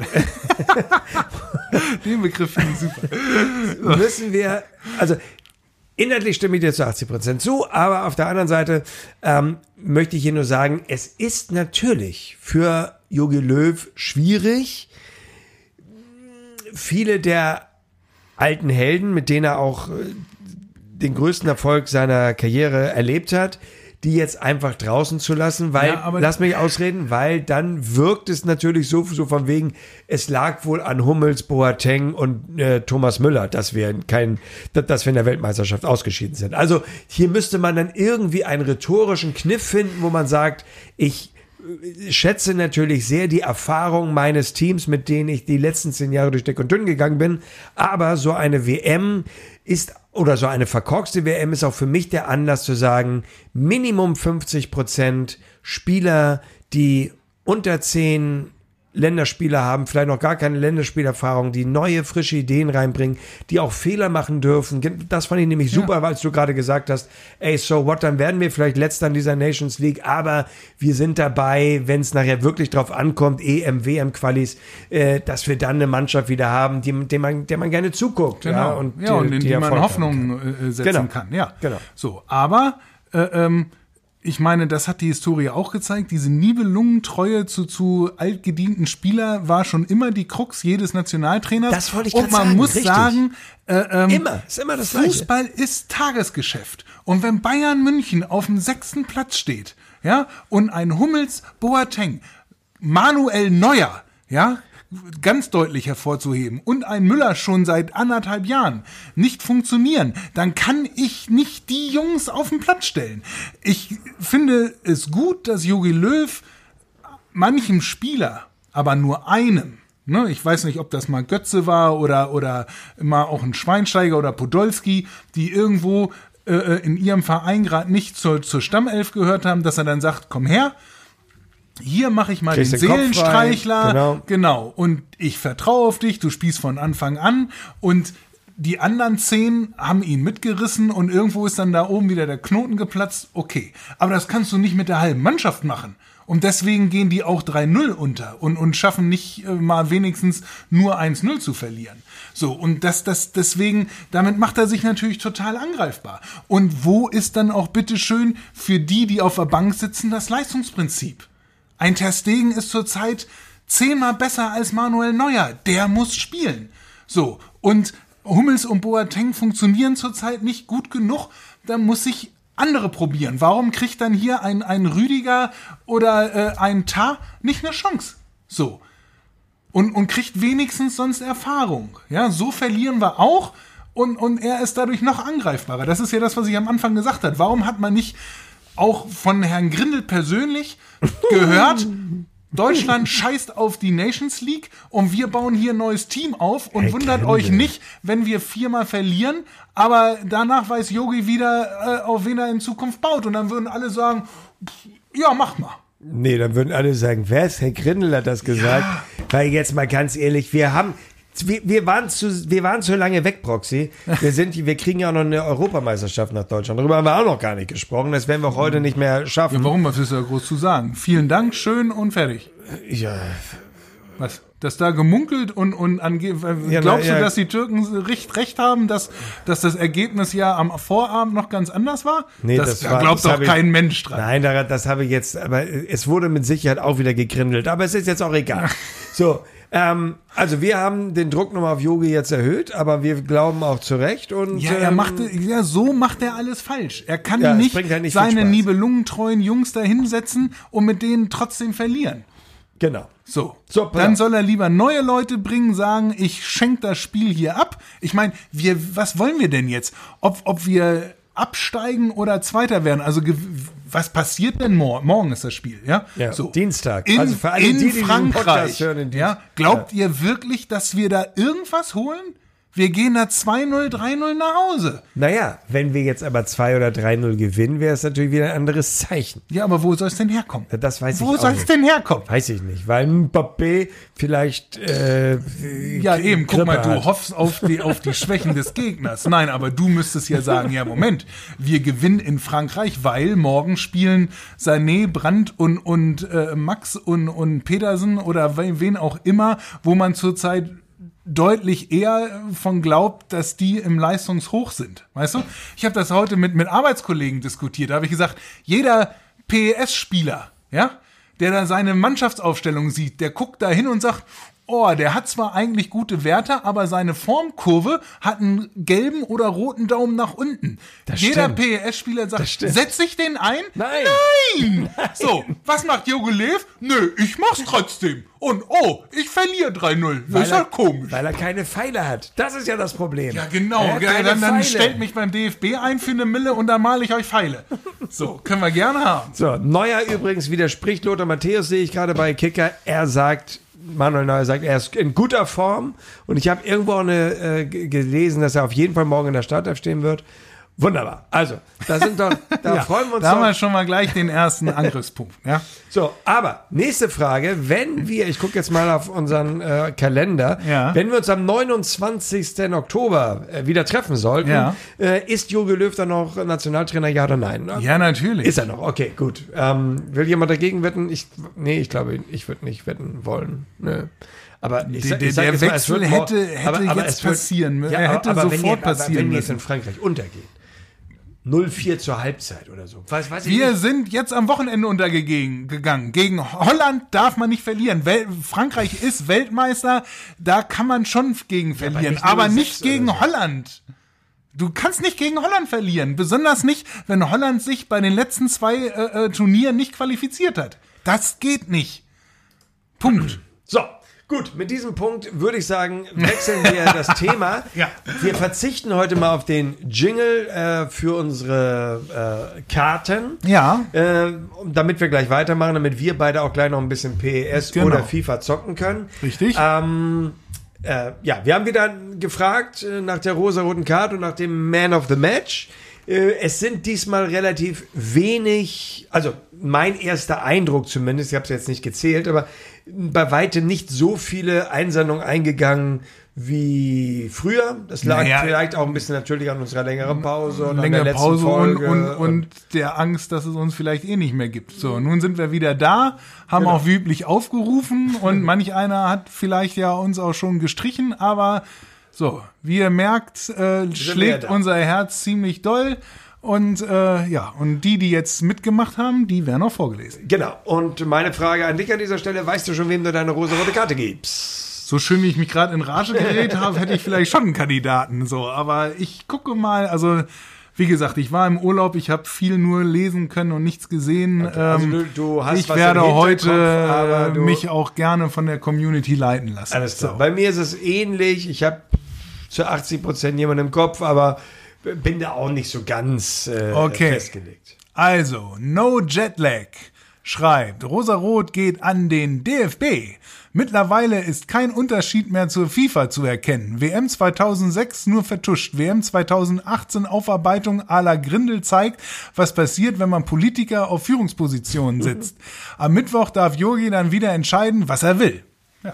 Den Begriff finde ich super. Müssen wir, also inhaltlich stimme ich dir zu achtzig Prozent zu, aber auf der anderen Seite ähm, möchte ich hier nur sagen, es ist natürlich für Jogi Löw schwierig, viele der alten Helden, mit denen er auch den größten Erfolg seiner Karriere erlebt hat, die jetzt einfach draußen zu lassen, weil, Ja, aber- lass mich ausreden, weil dann wirkt es natürlich so, so von wegen, es lag wohl an Hummels, Boateng und äh, Thomas Müller, dass wir kein, dass wir in der Weltmeisterschaft ausgeschieden sind. Also hier müsste man dann irgendwie einen rhetorischen Kniff finden, wo man sagt, ich schätze natürlich sehr die Erfahrung meines Teams, mit denen ich die letzten zehn Jahre durch dick und dünn gegangen bin, aber so eine W M ist, oder so eine verkorkste W M ist auch für mich der Anlass zu sagen, Minimum fünfzig Prozent Spieler, die unter zehn Länderspieler haben, vielleicht noch gar keine Länderspielerfahrung, die neue, frische Ideen reinbringen, die auch Fehler machen dürfen. Das fand ich nämlich super, Ja. weil du gerade gesagt hast, ey, so what, dann werden wir vielleicht Letzter in dieser Nations League, aber wir sind dabei, wenn es nachher wirklich drauf ankommt, E M, W M-Qualis, äh, dass wir dann eine Mannschaft wieder haben, die, dem man, der man gerne zuguckt. Genau. Ja, und, ja, und in die, man Erfolg haben Hoffnung äh, setzen Genau. kann. Ja, Genau. So, aber äh, ähm, ich meine, das hat die Historie auch gezeigt. Diese Nibelungentreue zu, zu altgedienten Spieler war schon immer die Krux jedes Nationaltrainers. Das wollte ich Und grad man sagen, muss richtig. sagen, äh, ähm, Immer, ist immer das Gleiche. Fußball ist Tagesgeschäft. Und wenn Bayern München auf dem sechsten Platz steht, ja, und ein Hummels, Boateng, Manuel Neuer, ja, ganz deutlich hervorzuheben, und ein Müller schon seit anderthalb Jahren nicht funktionieren, dann kann ich nicht die Jungs auf den Platz stellen. Ich finde es gut, dass Jogi Löw manchem Spieler, aber nur einem, ne, ich weiß nicht, ob das mal Götze war oder, oder mal auch ein Schweinsteiger oder Podolski, die irgendwo äh, in ihrem Verein gerade nicht zur, zur Stammelf gehört haben, dass er dann sagt, komm her, hier mache ich mal Kriegst den den Kopf Seelenstreichler. frei, genau. Genau. Und ich vertraue auf dich, du spielst von Anfang an. Und die anderen zehn haben ihn mitgerissen und irgendwo ist dann da oben wieder der Knoten geplatzt. Okay. Aber das kannst du nicht mit der halben Mannschaft machen. Und deswegen gehen die auch drei null unter und, und schaffen nicht äh, mal wenigstens nur eins null zu verlieren. So, und das, das, deswegen, damit macht er sich natürlich total angreifbar. Und wo ist dann auch bitteschön für die, die auf der Bank sitzen, das Leistungsprinzip? Ein Ter Stegen ist zurzeit zehnmal besser als Manuel Neuer. Der muss spielen. So, und Hummels und Boateng funktionieren zurzeit nicht gut genug. Da muss sich andere probieren. Warum kriegt dann hier ein, ein Rüdiger oder äh, ein Tah nicht eine Chance? So. Und, und kriegt wenigstens sonst Erfahrung. Ja, so verlieren wir auch. Und, und er ist dadurch noch angreifbarer. Das ist ja das, was ich am Anfang gesagt habe. Warum hat man nicht auch von Herrn Grindel persönlich gehört, Deutschland scheißt auf die Nations League und wir bauen hier ein neues Team auf und Hey, wundert Grindel. euch nicht, wenn wir viermal verlieren, aber danach weiß Yogi wieder, äh, auf wen er in Zukunft baut. Und dann würden alle sagen, pff, ja, mach mal. Nee, dann würden alle sagen, wer ist Herr Grindel hat das gesagt? Weil jetzt mal ganz ehrlich, wir haben, wir, wir waren zu, wir waren zu lange weg, Proxy. Wir sind, wir kriegen ja auch noch eine Europameisterschaft nach Deutschland. Darüber haben wir auch noch gar nicht gesprochen. Das werden wir auch heute nicht mehr schaffen. Ja, warum? Was ist da groß zu sagen? Vielen Dank, schön und fertig. Ja, Was? Dass da gemunkelt und, und ange Ja, glaubst na, ja. du, dass die Türken recht, recht haben, dass, dass das Ergebnis ja am Vorabend noch ganz anders war? Nee, das, das da war- glaubt das doch hab ich- kein Mensch dran. nein, da- das habe ich jetzt, aber es wurde mit Sicherheit auch wieder gegrindelt. Aber es ist jetzt auch egal. So, ähm, also wir haben den Druck nochmal auf Yogi jetzt erhöht, aber wir glauben auch zu Recht. Und, Ja, er ähm, machte, ja, so macht er alles falsch. Er kann Ja, es nicht, bringt halt nicht viel seine Spaß. nibelungentreuen Jungs da hinsetzen und mit denen trotzdem verlieren. Genau. So, So, pass dann auf. soll er lieber neue Leute bringen, sagen, ich schenke das Spiel hier ab. Ich meine, wir, was wollen wir denn jetzt? Ob, ob wir absteigen oder Zweiter werden? Also, ge- was passiert denn morgen? Morgen ist das Spiel, ja? Ja, so. Dienstag. In, Also für alle in die, die diesen Frankreich. Podcast hören, in ja? Glaubt ihr wirklich, dass wir da irgendwas holen? Wir gehen da zwei null, drei null nach Hause. Naja, wenn wir jetzt aber zwei oder drei null gewinnen, wäre es natürlich wieder ein anderes Zeichen. Ja, aber wo soll es denn herkommen? Das weiß ich Wo auch soll es nicht. denn herkommen? Weiß ich nicht, weil Mbappé vielleicht äh, Ja, eben, guck mal, Grippe du hat. hoffst auf die, auf die Schwächen des Gegners. Nein, aber du müsstest ja sagen, ja, Moment, wir gewinnen in Frankreich, weil morgen spielen Sané, Brandt und, und äh, Max und, und Petersen oder we- wen auch immer, wo man zurzeit deutlich eher von glaubt, dass die im Leistungshoch sind. Weißt du? Ich habe das heute mit, mit Arbeitskollegen diskutiert. Da habe ich gesagt, jeder P E S-Spieler, ja, der da seine Mannschaftsaufstellung sieht, der guckt da hin und sagt, oh, der hat zwar eigentlich gute Werte, aber seine Formkurve hat einen gelben oder roten Daumen nach unten. Das Jeder stimmt. P E S-Spieler sagt, Das stimmt. setz ich den ein? Nein. Nein! So, was macht Jogi Löw? Nö, ich mach's trotzdem. Und oh, ich verliere drei null. Das ist ja komisch. Weil er keine Pfeile hat. Das ist ja das Problem. Ja, genau. Er hat Ja, keine dann, dann Pfeile. stellt mich beim D F B ein für eine Mille und dann male ich euch Pfeile. So, können wir gerne haben. So, Neuer übrigens widerspricht Lothar Matthäus, sehe ich gerade bei Kicker. Er sagt, Manuel Neuer sagt, er ist in guter Form. Und ich habe irgendwo auch eine, äh, g- gelesen, dass er auf jeden Fall morgen in der Startelf stehen wird. Wunderbar. Also, da sind doch, da Ja, freuen wir uns da haben doch. wir schon mal gleich den ersten Angriffspunkt. Ja. So, aber nächste Frage, wenn wir, ich gucke jetzt mal auf unseren äh, Kalender, Ja. wenn wir uns am neunundzwanzigsten Oktober äh, wieder treffen sollten, Ja. äh, ist Jogi Löw dann noch Nationaltrainer, ja oder nein? Ja, natürlich. Ist er noch, okay, gut. Ähm, will jemand dagegen wetten? Ich, nee, ich glaube, ich würde nicht wetten wollen. Nö. Aber ich, Der- sag- ich der- sag der jetzt mal, es Wechsel wird hätte- mor- hätte aber, aber jetzt es wird, passieren müssen. Ja, Er aber, hätte aber wenn sofort die, aber passieren wenn die jetzt müssen. in Frankreich untergehen, null vier zur Halbzeit oder so. Weiß, weiß ich Wir nicht. sind jetzt am Wochenende untergegangen. Gegen Holland darf man nicht verlieren. Wel Frankreich ist Weltmeister, da kann man schon gegen verlieren, nicht aber null nicht sechs gegen oder so. Holland. Du kannst nicht gegen Holland verlieren, besonders nicht, wenn Holland sich bei den letzten zwei äh, äh, Turnieren nicht qualifiziert hat. Das geht nicht. Punkt. So, gut, mit diesem Punkt würde ich sagen, wechseln wir das Thema. Ja. Wir verzichten heute mal auf den Jingle äh, für unsere äh, Karten. Ja. Äh, damit wir gleich weitermachen, damit wir beide auch gleich noch ein bisschen P E S Genau. oder FIFA zocken können. Richtig. Ähm, äh, ja, wir haben wieder gefragt äh, nach der rosa-roten Karte und nach dem Man of the Match. Äh, es sind diesmal relativ wenig, also mein erster Eindruck zumindest, ich habe es jetzt nicht gezählt, aber bei weitem nicht so viele Einsendungen eingegangen wie früher. Das lag Naja, vielleicht auch ein bisschen natürlich an unserer längeren Pause und an der Längere letzten Pause und, Folge. und, und der Angst, dass es uns vielleicht eh nicht mehr gibt. So, nun sind wir wieder da, haben Genau. auch wie üblich aufgerufen und manch einer hat vielleicht ja uns auch schon gestrichen, aber so, wie ihr merkt, äh, schlägt da. unser Herz ziemlich doll und äh, ja, und die, die jetzt mitgemacht haben, die werden auch vorgelesen. Genau. Und meine Frage an dich an dieser Stelle, weißt du schon, wem du deine rosa-rote Karte gibst? So schön, wie ich mich gerade in Rage geredet habe, hätte ich vielleicht schon einen Kandidaten. So, aber ich gucke mal, also wie gesagt, ich war im Urlaub, ich habe viel nur lesen können und nichts gesehen. Okay, also Ähm, du- du hast ich was werde im Hinterkopf, heute aber äh, du- mich auch gerne von der Community leiten lassen. Alles klar. So. Bei mir ist es ähnlich. Ich habe zu achtzig Prozent jemanden im Kopf, aber bin da auch nicht so ganz äh, Okay. festgelegt. Also, No Jetlag schreibt, Rosarot geht an den D F B. Mittlerweile ist kein Unterschied mehr zur FIFA zu erkennen. W M zweitausendsechs nur vertuscht. W M zweitausendachtzehn Aufarbeitung à la Grindel zeigt, was passiert, wenn man Politiker auf Führungspositionen sitzt. Am Mittwoch darf Jogi dann wieder entscheiden, was er will. Ja.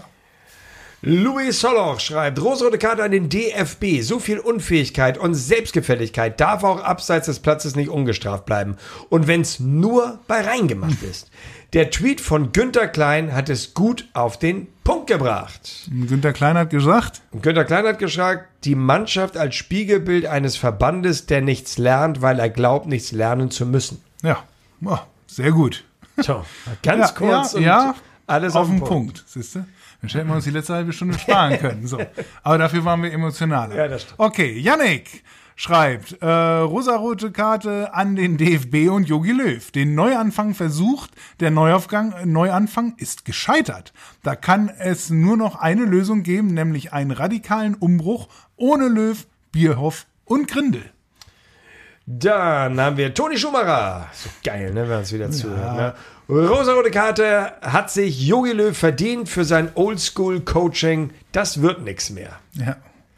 Louis Soloch schreibt, rosa-rote Karte an den D F B. So viel Unfähigkeit und Selbstgefälligkeit darf auch abseits des Platzes nicht ungestraft bleiben. Und wenn es nur bei reingemacht ist. Der Tweet von Günter Klein hat es gut auf den Punkt gebracht. Günter Klein hat gesagt, Und Günter Klein hat gesagt, die Mannschaft als Spiegelbild eines Verbandes, der nichts lernt, weil er glaubt, nichts lernen zu müssen. ja, oh, sehr gut. So, ganz Ja, kurz ja, und ja, alles auf den Punkt. Punkt. Siehst du? Dann hätten wir uns die letzte halbe Stunde sparen können. So. Aber dafür waren wir emotionaler. Ja, das stimmt. Okay, Yannick schreibt, äh, rosarote Karte an den D F B und Jogi Löw. Den Neuanfang versucht, der Neuaufgang, Neuanfang ist gescheitert. Da kann es nur noch eine Lösung geben, nämlich einen radikalen Umbruch ohne Löw, Bierhoff und Grindel. Dann haben wir Toni Schumacher. So geil, ne, wenn man uns wieder zuhört. Ne? Rosarote Karte hat sich Jogi Löw verdient für sein Oldschool-Coaching. Das wird nichts mehr. Ja.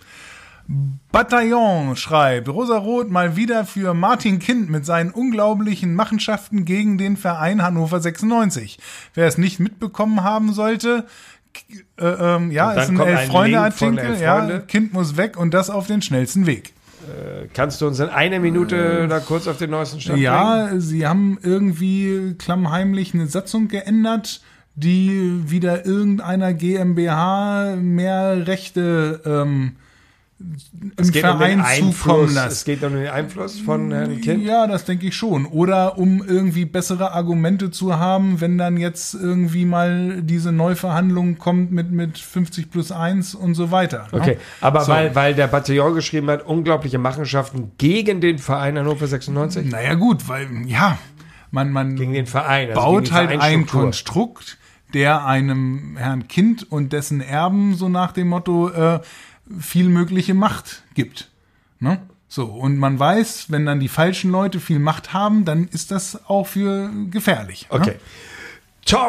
Bataillon schreibt, Rosarot mal wieder für Martin Kind mit seinen unglaublichen Machenschaften gegen den Verein Hannover sechsundneunzig. Wer es nicht mitbekommen haben sollte, äh, ähm, ja, Und dann ist ein kommt ein Elf-Freunde-Artikel, Link von Elf ja, Freunde. Kind muss weg und das auf den schnellsten Weg. Kannst du uns in einer Minute da kurz auf den neuesten Stand bringen? Ja, sie haben irgendwie klammheimlich eine Satzung geändert, die wieder irgendeiner GmbH mehr Rechte ähm, es im geht Verein um den zukommen Einfluss, lassen. Es geht um den Einfluss von Herrn Kind? Ja, das denke ich schon. Oder um irgendwie bessere Argumente zu haben, wenn dann jetzt irgendwie mal diese Neuverhandlung kommt mit, mit fünfzig plus eins und so weiter. Ne? Okay, aber so. weil, weil der Bataillon geschrieben hat, unglaubliche Machenschaften gegen den Verein Hannover sechsundneunzig? Naja gut, weil, ja, man, man Gegen den Verein. Also baut gegen die halt ein Vereinsstruktur. Konstrukt, der einem Herrn Kind und dessen Erben so nach dem Motto äh, viel mögliche Macht gibt. Ne? So, und man weiß, wenn dann die falschen Leute viel Macht haben, dann ist das auch für gefährlich. Okay. Ne? Tom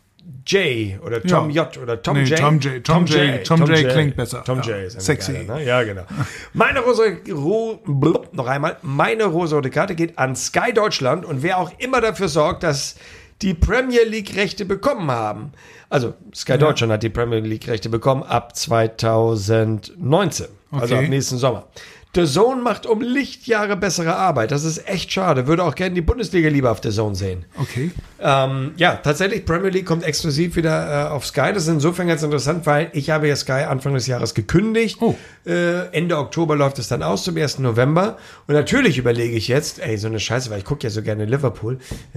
J. oder Tom Ja. J. oder Tom Nee, J. Tom J. Tom J. Tom J. klingt besser. Tom Ja. J. ist Sexy. Geiler, ne? Ja, genau. Meine Rosa, Ro, blub, noch einmal, meine rosa-rote Karte geht an Sky Deutschland und wer auch immer dafür sorgt, dass die Premier League Rechte bekommen haben. Also Sky Deutschland hat die Premier League Rechte bekommen ab zweitausendneunzehn, also Okay. ab nächsten Sommer. The Zone macht um Lichtjahre bessere Arbeit. Das ist echt schade. Würde auch gerne die Bundesliga lieber auf The Zone sehen. Okay. Ähm, ja, tatsächlich, Premier League kommt exklusiv wieder äh, auf Sky. Das ist insofern ganz interessant, weil ich habe ja Sky Anfang des Jahres gekündigt. Oh. Äh, Ende Oktober läuft es dann aus, zum ersten November. Und natürlich überlege ich jetzt, ey, so eine Scheiße, weil ich gucke ja so gerne Liverpool.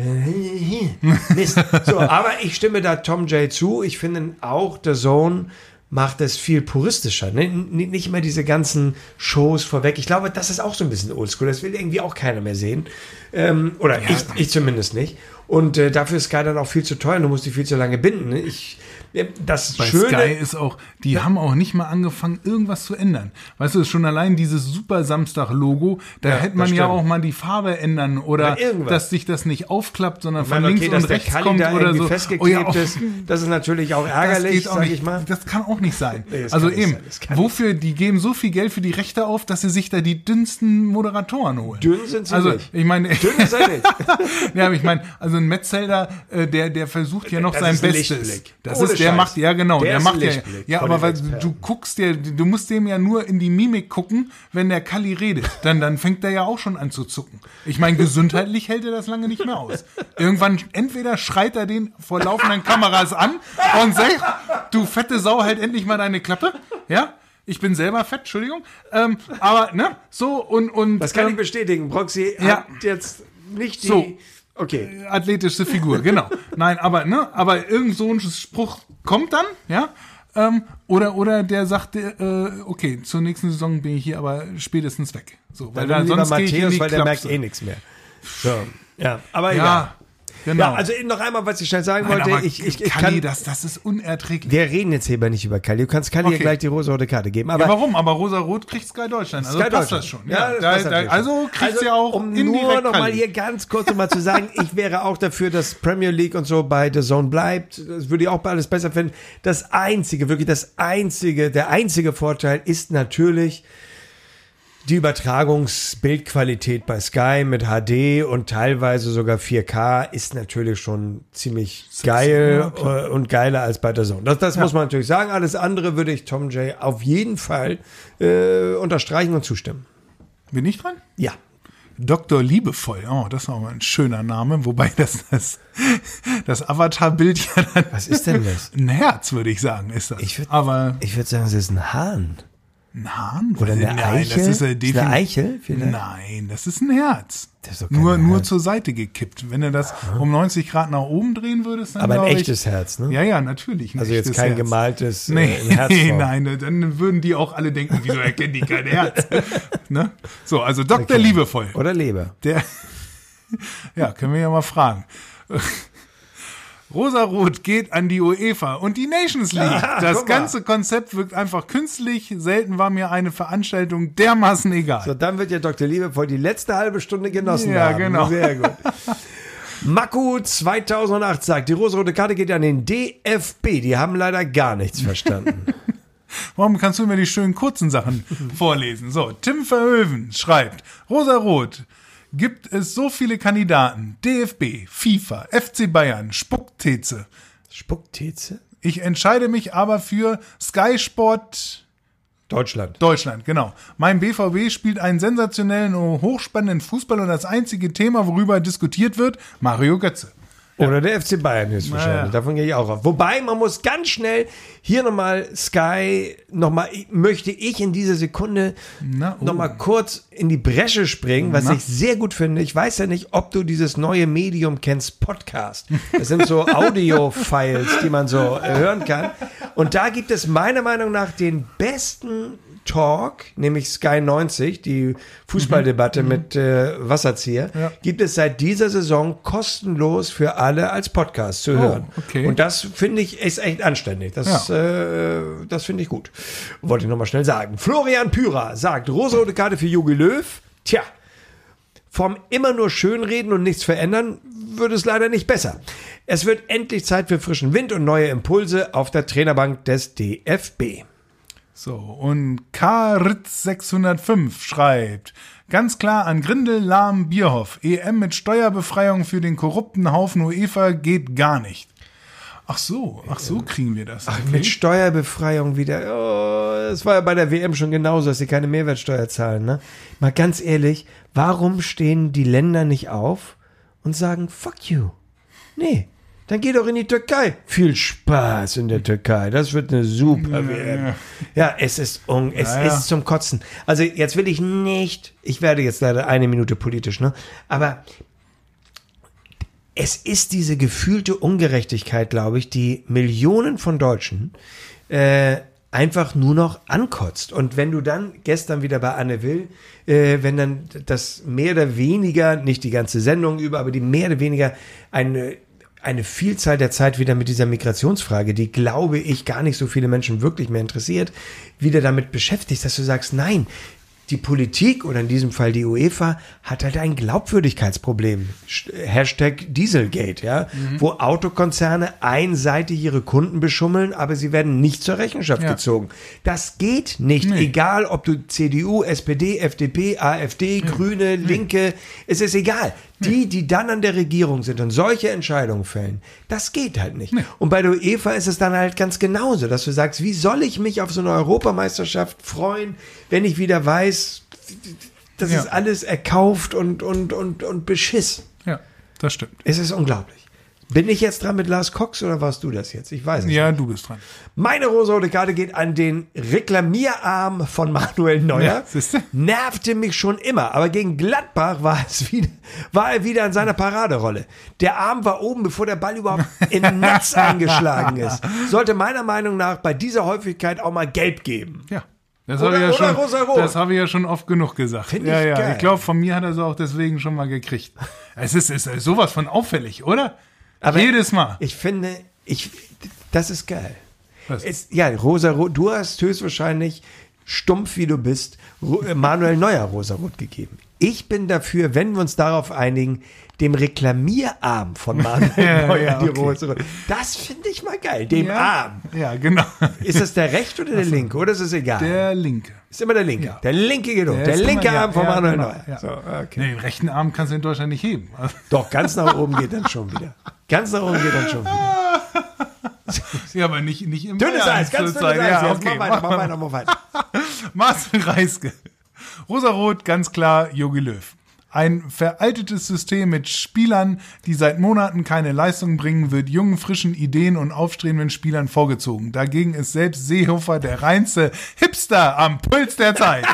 Äh, Mist. So, aber ich stimme da Tom J. zu. Ich finde auch The Zone macht es viel puristischer. Ne? N- Nicht immer diese ganzen Shows vorweg. Ich glaube, das ist auch so ein bisschen oldschool. Das will irgendwie auch keiner mehr sehen. Ähm, oder ich, ich zumindest nicht. Und äh, dafür ist Sky dann auch viel zu teuer. Du musst die viel zu lange binden. Ne? Ich, äh, das Bei Schöne, Sky ist auch, die haben auch nicht mal angefangen, irgendwas zu ändern. Weißt du, schon allein dieses Super Samstag-Logo, da Ja, hätte man das ja stimmt. auch mal die Farbe ändern oder Oder irgendwas. dass sich das nicht aufklappt, sondern von Weil, links okay, dass und der rechts Kalli kommt da oder irgendwie so. festgeklebt oh, ist, das ist natürlich auch das ärgerlich, geht auch sag nicht. ich mal. Das kann auch nicht sein. Nee, das also kann nicht eben, sein. Das kann wofür, die geben so viel Geld für die Rechte auf, dass sie sich da die dünnsten Moderatoren holen. Dünn sind sie also, nicht. ich meine, Dünn ist er nicht. ja, aber ich meine, also ein Metzelder, äh, der, der versucht ja noch Das sein ist ein Bestes. Lichtblick. Das Ohne ist, der Scheiß. macht, ja genau, Der der, ist macht ein ja, Lichtblick ja, von aber den weil Experten. du guckst dir, du musst dem ja nur in die Mimik gucken, wenn der Kalli redet. Dann, dann fängt er ja auch schon an zu zucken. Ich meine, gesundheitlich hält er das lange nicht mehr aus. Irgendwann, entweder schreit er den vor laufenden Kameras an und sagt, du fette Sau, halt endlich mal deine Klappe, ja? Ich bin selber fett, Entschuldigung. Ähm, aber, ne, so und, und. Das kann ähm, ich bestätigen. Broxy ja. hat jetzt nicht die... So. Okay. athletische Figur, genau. Nein, aber ne, aber irgend so ein Spruch kommt dann, ja, ähm, oder oder der sagt, äh, okay, zur nächsten Saison bin ich hier aber spätestens weg. So, weil Dann da lieber sonst gehe ich in Matthäus, die weil der merkt Klapse. eh nichts mehr. So. Ja, aber Ja, egal. genau. Ja, also noch einmal, was ich schnell sagen Nein, wollte. aber Ich, ich, ich Kalli, kann, das, das ist unerträglich. wir reden jetzt hier aber nicht über Kalli. Du kannst Kalli Okay. ja gleich die rosa-rote Karte geben. Aber Ja, warum? Aber Rosa-Rot kriegt Sky Deutschland. Also Sky passt Deutschland. das schon. Ja, Ja, das da, passt da, natürlich. also kriegt sie auch um indirekt nur noch mal Kalli. hier ganz kurz noch mal zu sagen, ich wäre auch dafür, dass Premier League und so bei The Zone bleibt. Das würde ich auch alles besser finden. Das einzige, wirklich das einzige, der einzige Vorteil ist natürlich die Übertragungsbildqualität bei Sky mit H D und teilweise sogar vier K ist natürlich schon ziemlich geil ja, äh, und geiler als bei der Zone. Das, das Ja. muss man natürlich sagen. Alles andere würde ich Tom J. auf jeden Fall äh, unterstreichen und zustimmen. Bin ich dran? Ja. Doktor Liebevoll, oh, das ist auch mal ein schöner Name, wobei das das, das Avatar-Bild ja dann Was ist denn das? ein Herz, würde ich sagen, ist das. Ich würd- Aber Ich würde sagen, es ist ein Hahn. ein Hahn? Oder eine Nein, Eichel? Das ist, äh, Ist eine defin- Eichel vielleicht? Nein, das ist ein Herz. Das ist doch kein Nur, nur Herz. zur Seite gekippt. Wenn du das um neunzig Grad nach oben drehen würdest, dann Aber ein glaub ich- echtes Herz, ne? Ja, ja, natürlich. ein Also jetzt echtes kein Herz. gemaltes äh, Nee, in Herzform. nein, dann würden die auch alle denken, wieso erkennen die kein Herz? Ne? So, also Doktor Liebevoll. Oder Leber. Der, ja, können wir ja mal fragen. Rosa-Rot geht an die UEFA und die Nations League. Ja, Das guck mal. ganze Konzept wirkt einfach künstlich. Selten war mir eine Veranstaltung dermaßen egal. So, dann wird ja Doktor Liebevoll die letzte halbe Stunde genossen Ja, haben. genau. Sehr gut. Maku zweitausendacht sagt, die rosa-rote Karte geht an den D F B. Die haben leider gar nichts verstanden. Warum kannst du mir die schönen kurzen Sachen vorlesen? So, Tim Verhoeven schreibt, Rosa-Rot, gibt es so viele Kandidaten, D F B, FIFA, F C Bayern, Spuckteze. Spuckteze? Ich entscheide mich aber für Sky Sport Deutschland. Deutschland, genau. Mein B V B spielt einen sensationellen und hochspannenden Fußball und das einzige Thema, worüber diskutiert wird, Mario Götze. Oder der F C Bayern höchstwahrscheinlich. Naja. Davon gehe ich auch auf. Wobei, man muss ganz schnell hier nochmal Sky, nochmal, möchte ich in dieser Sekunde Na, oh. nochmal kurz in die Bresche springen, was Na. ich sehr gut finde. Ich weiß ja nicht, ob du dieses neue Medium kennst, Podcast. Das sind so Audio-Files, die man so äh, hören kann. Und da gibt es meiner Meinung nach den besten Talk, nämlich Sky neunzig, die Fußballdebatte mhm. mit äh, Wasserzieher, Ja. gibt es seit dieser Saison kostenlos für alle als Podcast zu Oh, hören. okay. Und das finde ich ist echt anständig. Das, äh, das finde ich gut. Wollte ich nochmal schnell sagen. Florian Pyra sagt, rosa-rote Karte für Jogi Löw. Tja, vom immer nur schönreden und nichts verändern, wird es leider nicht besser. Es wird endlich Zeit für frischen Wind und neue Impulse auf der Trainerbank des D F B. So, und K Ritz sechshundertfünf schreibt, ganz klar an Grindel, Lahm, Bierhoff. E M mit Steuerbefreiung für den korrupten Haufen UEFA geht gar nicht. Ach so, ach so kriegen wir das. Ach, Okay. mit Steuerbefreiung wieder. Oh, das war ja bei der W M schon genauso, dass sie keine Mehrwertsteuer zahlen. Ne? Mal ganz ehrlich, warum stehen die Länder nicht auf und sagen, fuck you? Nee, dann geh doch in die Türkei. Viel Spaß in der Türkei. Das wird eine super W M. Ja, es ist un, es Ja, ja. ist zum Kotzen. Also jetzt will ich nicht, ich werde jetzt leider eine Minute politisch, ne? Aber es ist diese gefühlte Ungerechtigkeit, glaube ich, die Millionen von Deutschen äh, einfach nur noch ankotzt. Und wenn du dann gestern wieder bei Anne Will, äh, wenn dann das mehr oder weniger, nicht die ganze Sendung über, aber die mehr oder weniger eine eine Vielzahl der Zeit wieder mit dieser Migrationsfrage, die, glaube ich, gar nicht so viele Menschen wirklich mehr interessiert, wieder damit beschäftigt, dass du sagst, nein, die Politik oder in diesem Fall die UEFA hat halt ein Glaubwürdigkeitsproblem. Hashtag Dieselgate, ja, mhm. wo Autokonzerne einseitig ihre Kunden beschummeln, aber sie werden nicht zur Rechenschaft Ja. gezogen. Das geht nicht, Nee. egal ob du C D U, S P D, F D P, AfD, Grüne, Linke, es ist egal. Die, die dann an der Regierung sind und solche Entscheidungen fällen, das geht halt nicht. Nee. Und bei der UEFA ist es dann halt ganz genauso, dass du sagst, wie soll ich mich auf so eine Europameisterschaft freuen, wenn ich wieder weiß, das Ja. ist alles erkauft und, und, und, und Beschiss. Ja, das stimmt. Es ist unglaublich. Bin ich jetzt dran mit Lars Cox oder warst du das jetzt? Ich weiß es Ja, nicht. du bist dran. Meine rosa-rote Karte geht an den Reklamierarm von Manuel Neuer. Ja, siehste? Nervte mich schon immer, aber gegen Gladbach war, es wieder, war er wieder in seiner Paraderolle. Der Arm war oben, bevor der Ball überhaupt in den Netz eingeschlagen ist. Sollte meiner Meinung nach bei dieser Häufigkeit auch mal gelb geben. Ja. Das Oder- habe ich, ja oder schon- rosa-rot. das habe ich ja schon oft genug gesagt. Find ja, ich ja. geil. Ich glaube, von mir hat er es auch deswegen schon mal gekriegt. Es ist, es ist sowas von auffällig, oder? Aber Jedes Mal. Ich finde, ich, das ist geil. Was? Es, ja, rosa-rot, du hast höchstwahrscheinlich, stumpf wie du bist, Ro- äh, Manuel Neuer rosa-rot gegeben. Ich bin dafür, wenn wir uns darauf einigen, dem Reklamierarm von Manuel Ja, Neuer ja, die okay. rosa-rot. Das finde ich mal geil, dem ja, Arm. Ja, genau. Ist das der rechte oder der linke? Oder ist es egal? Der Linke. ist immer der linke. Ja. Der linke geht hoch. Der, ist linke immer- ja, Arm von ja, Manuel genau, Neuer. ja. So, okay. Nee, den rechten Arm kannst du in Deutschland nicht heben. Also, Doch, ganz nach oben geht dann schon wieder. Ganz nach oben geht dann schon wieder. ja, aber nicht, nicht im Dünnes Bayern Eis, ganz zurzeit. dünnes Eis. Ja, Jetzt okay, mach weiter, mach mach mal. weiter, mach weiter. Marcel Reiske. Rosarot, ganz klar, Jogi Löw. Ein veraltetes System mit Spielern, die seit Monaten keine Leistung bringen, wird jungen, frischen Ideen und aufstrebenden Spielern vorgezogen. Dagegen ist selbst Seehofer der reinste Hipster am Puls der Zeit.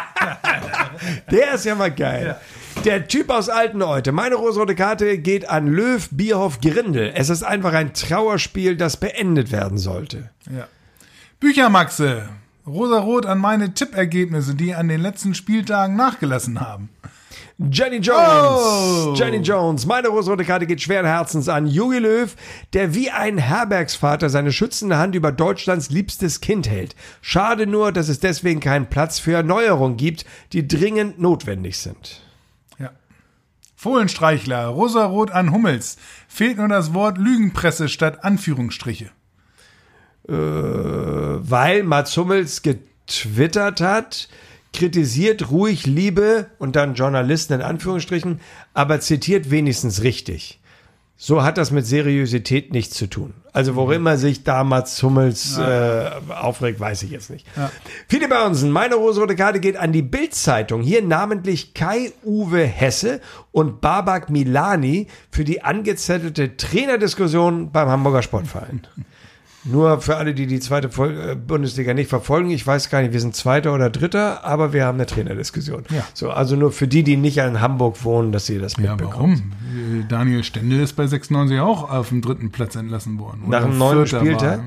Der ist ja mal geil. Der Typ aus Altenleute. Meine rosarote Karte geht an Löw, Bierhoff, Grindel. Es ist einfach ein Trauerspiel, das beendet werden sollte. Ja. Büchermaxe. Rosarot an meine Tippergebnisse, die an den letzten Spieltagen nachgelassen haben. Jenny Jones. Oh. Jenny Jones. Meine rosarote Karte geht schweren Herzens an Jogi Löw, der wie ein Herbergsvater seine schützende Hand über Deutschlands liebstes Kind hält. Schade nur, dass es deswegen keinen Platz für Erneuerungen gibt, die dringend notwendig sind. Ja. Fohlenstreichler. Rosarot an Hummels. Fehlt nur das Wort Lügenpresse statt Anführungsstriche. Äh, weil Mats Hummels getwittert hat, kritisiert ruhig Liebe und dann Journalisten in Anführungsstrichen, aber zitiert wenigstens richtig. so hat das mit Seriosität nichts zu tun. Also worüber sich da Mats Hummels ja. äh, aufregt, weiß ich jetzt nicht. Ja. Philipp Börnsen, meine rosarote Karte geht an die Bild-Zeitung. Hier namentlich Kai-Uwe Hesse und Babak Milani für die angezettelte Trainerdiskussion beim Hamburger Sportverein. Nur für alle, die die zweite Vol- Bundesliga nicht verfolgen, ich weiß gar nicht, wir sind Zweiter oder Dritter, aber wir haben eine Trainerdiskussion. Ja. So, also nur für die, die nicht in Hamburg wohnen, dass sie das mitbekommen. Ja, warum? Daniel Stendel ist bei sechsundneunzig auch auf dem dritten Platz entlassen worden. Nach dem neunten Spieltag?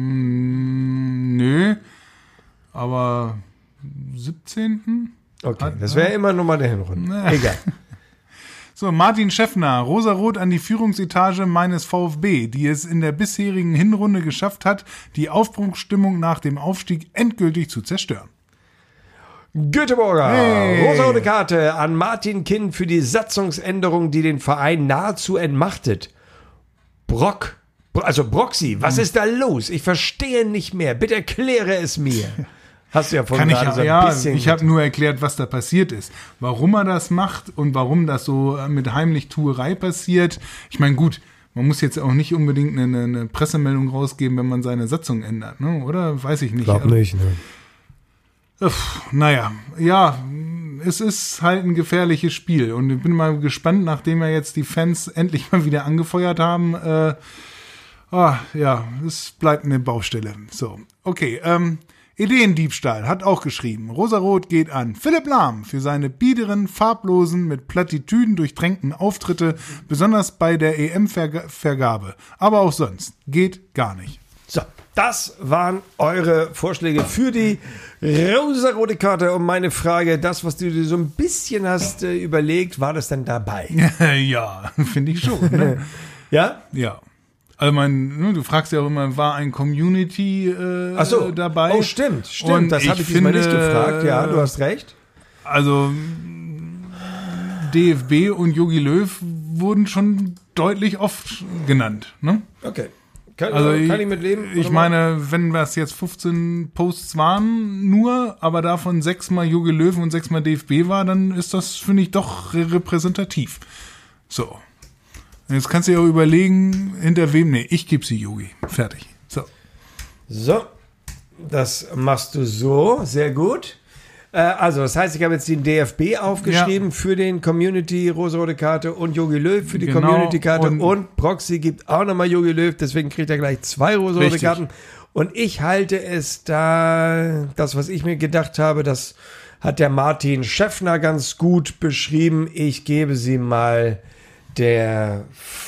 Nö, aber siebzehnten Okay, das wäre immer noch mal der Hinrunde. Nee. Egal. So, Martin Schäffner, rosarot an die Führungsetage meines VfB, die es in der bisherigen Hinrunde geschafft hat, die Aufbruchsstimmung nach dem Aufstieg endgültig zu zerstören. Göteborger, hey. rosarote Karte an Martin Kind für die Satzungsänderung, die den Verein nahezu entmachtet. Brock, also Broxy, was hm. ist da los? Ich verstehe nicht mehr, bitte erkläre es mir. Hast du ja vorhin gerade ich, so ein ja, bisschen... Ich habe nur erklärt, was da passiert ist. Warum er das macht und warum das so mit Heimlichtuerei passiert. Ich meine, gut, man muss jetzt auch nicht unbedingt eine, eine Pressemeldung rausgeben, wenn man seine Satzung ändert, ne? Oder? Weiß ich nicht. Glaub nicht, ne? Öff, naja, ja, es ist halt ein gefährliches Spiel. Und ich bin mal gespannt, nachdem wir jetzt die Fans endlich mal wieder angefeuert haben. Äh, oh, ja, es bleibt eine Baustelle. So, okay, ähm... Ideendiebstahl hat auch geschrieben. Rosarot geht an Philipp Lahm für seine biederen, farblosen, mit Plattitüden durchtränkten Auftritte, besonders bei der E M-Vergabe. Aber auch sonst. Geht gar nicht. So, das waren eure Vorschläge für die rosarote Karte. Und meine Frage, das, was du dir so ein bisschen hast äh, überlegt, war das denn dabei? Ja, finde ich schon. Ne? Ja? Ja. Also mein, du fragst ja auch immer, war ein Community äh, Ach so. dabei? Oh, stimmt, stimmt. Und das habe ich diesmal nicht gefragt. Ja, du hast recht. Also D F B und Jogi Löw wurden schon deutlich oft genannt. Ne? Okay. Kann, also kann ich, ich mit leben? Ich meine, wenn das jetzt fünfzehn Posts waren nur, aber davon sechsmal Jogi Löw und sechsmal D F B war, dann ist das, finde ich, doch repräsentativ. So. Jetzt kannst du ja auch überlegen, hinter wem. Nee, ich gebe sie Yogi. Fertig. So. So. Das machst du so. Sehr gut. Äh, also, das heißt, ich habe jetzt den D F B aufgeschrieben ja. für den Community rosarote Karte und Jogi Löw für die genau. Community-Karte. Und, und Proxy gibt auch nochmal Jogi Löw. Deswegen kriegt er gleich zwei rosarote Karten. Und ich halte es da, das, was ich mir gedacht habe, das hat der Martin Schäffner ganz gut beschrieben. Ich gebe sie mal der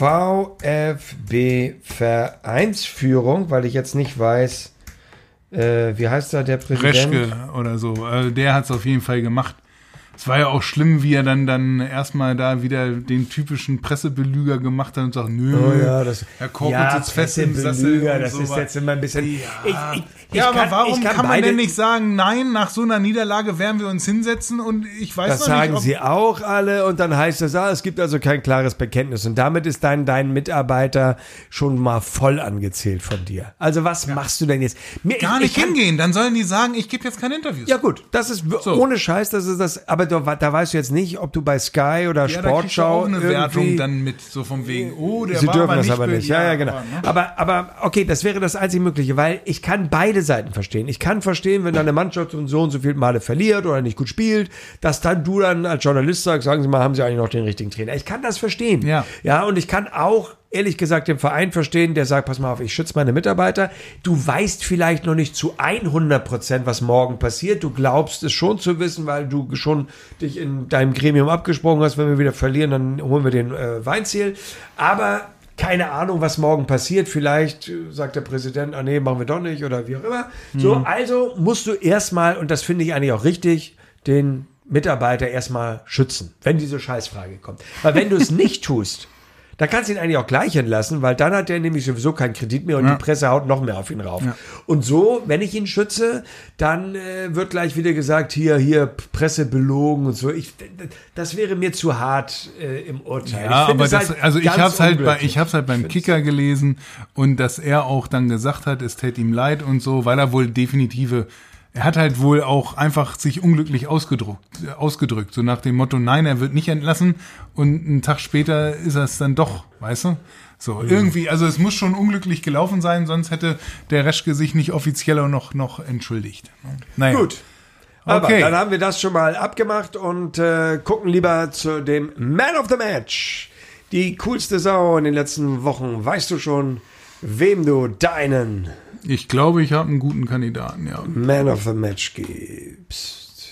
VfB-Vereinsführung, weil ich jetzt nicht weiß, äh, wie heißt da der Präsident? Reschke oder so. Also der hat es auf jeden Fall gemacht. Es war ja auch schlimm, wie er dann, dann erstmal da wieder den typischen Pressebelüger gemacht hat und sagt, nö, oh ja, das, Herr Korkut ja, sitzt fest im Sessel. Das ist jetzt immer ein bisschen... Ja, ich, ich, ich ja kann, aber warum kann, kann man beide, denn nicht sagen, nein, nach so einer Niederlage werden wir uns hinsetzen und ich weiß das noch sagen nicht, ob sie auch alle und dann heißt es, ah, es gibt also kein klares Bekenntnis und damit ist dein, dein Mitarbeiter schon mal voll angezählt von dir. Also was ja. machst du denn jetzt? Mir, Gar ich, nicht ich kann, hingehen, dann sollen die sagen, ich gebe jetzt kein Interview. Ja gut, das ist so. Ohne Scheiß, das ist das, aber da, da weißt du jetzt nicht, ob du bei Sky oder ja, Sportschau da eine Wertung dann mit, so vom wegen, oh, der sie war dürfen aber das nicht aber nicht. Ja, ja, genau. Aber, ne? aber, aber okay, das wäre das einzig Mögliche, weil ich kann beide Seiten verstehen. Ich kann verstehen, wenn deine Mannschaft und so und so viel Male verliert oder nicht gut spielt, dass dann du dann als Journalist sagst, sagen Sie mal, haben Sie eigentlich noch den richtigen Trainer? Ich kann das verstehen. Ja. Ja, und ich kann auch ehrlich gesagt den Verein verstehen, der sagt, pass mal auf, ich schütze meine Mitarbeiter. Du weißt vielleicht noch nicht zu hundert Prozent, was morgen passiert. Du glaubst es schon zu wissen, weil du schon dich in deinem Gremium abgesprochen hast, wenn wir wieder verlieren, dann holen wir den äh, Weinziel. Aber keine Ahnung, was morgen passiert. Vielleicht sagt der Präsident, ah nee, machen wir doch nicht oder wie auch immer. Mhm. So, also musst du erstmal, und das finde ich eigentlich auch richtig, den Mitarbeiter erstmal schützen, wenn diese Scheißfrage kommt. Weil wenn du es nicht tust, dann kannst du ihn eigentlich auch gleich entlassen, weil dann hat er nämlich sowieso keinen Kredit mehr und ja. die Presse haut noch mehr auf ihn rauf. Ja. Und so, wenn ich ihn schütze, dann äh, wird gleich wieder gesagt, hier, hier, Presse belogen und so. Ich, das wäre mir zu hart äh, im Urteil. Ja, aber das, halt also ich hab's halt bei, ich hab's halt beim Kicker gelesen und dass er auch dann gesagt hat, es täte ihm leid und so, weil er wohl definitive er hat halt wohl auch einfach sich unglücklich ausgedrückt, äh, ausgedrückt, so nach dem Motto, nein, er wird nicht entlassen und einen Tag später ist er es dann doch, weißt du? So, mhm. irgendwie, also es muss schon unglücklich gelaufen sein, sonst hätte der Reschke sich nicht offiziell auch noch, noch entschuldigt. Naja. Gut. Aber okay. Dann haben wir das schon mal abgemacht und äh, gucken lieber zu dem Man of the Match. Die coolste Sau in den letzten Wochen. Weißt du schon, wem du deinen Ich glaube, ich habe einen guten Kandidaten, ja. Man of the Match gibst?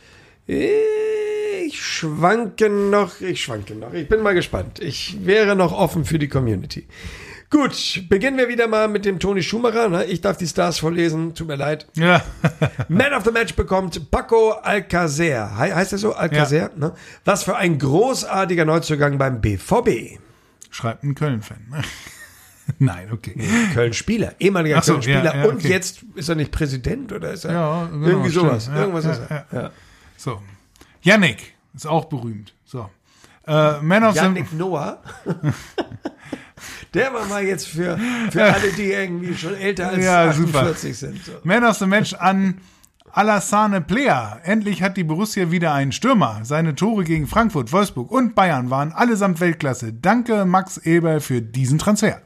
Ich schwanke noch, ich schwanke noch. Ich bin mal gespannt. Ich wäre noch offen für die Community. Gut, beginnen wir wieder mal mit dem Toni Schumacher. Ne? Ich darf die Stars vorlesen, tut mir leid. Ja. Man of the Match bekommt Paco Alcacer. He- heißt er so? Alcacer? Ja. Ne? Was für ein großartiger Neuzugang beim B V B. Schreibt ein Köln-Fan. Nein, okay. Köln-Spieler, ehemaliger Ach so, Köln-Spieler. ja, ja, und okay. jetzt ist er nicht Präsident oder ist er Ja, genau, irgendwie sowas. stimmt. Ja, Irgendwas ja, ist er. ja. Ja. So. Yannick ist auch berühmt. So. Äh, Man of Yannick the... Noah. Der war mal jetzt für, für alle, die irgendwie schon älter als Ja, achtundvierzig sind. So. Man of the Match an Alassane Plea. Endlich hat die Borussia wieder einen Stürmer. Seine Tore gegen Frankfurt, Wolfsburg und Bayern waren allesamt Weltklasse. Danke, Max Eber, für diesen Transfer.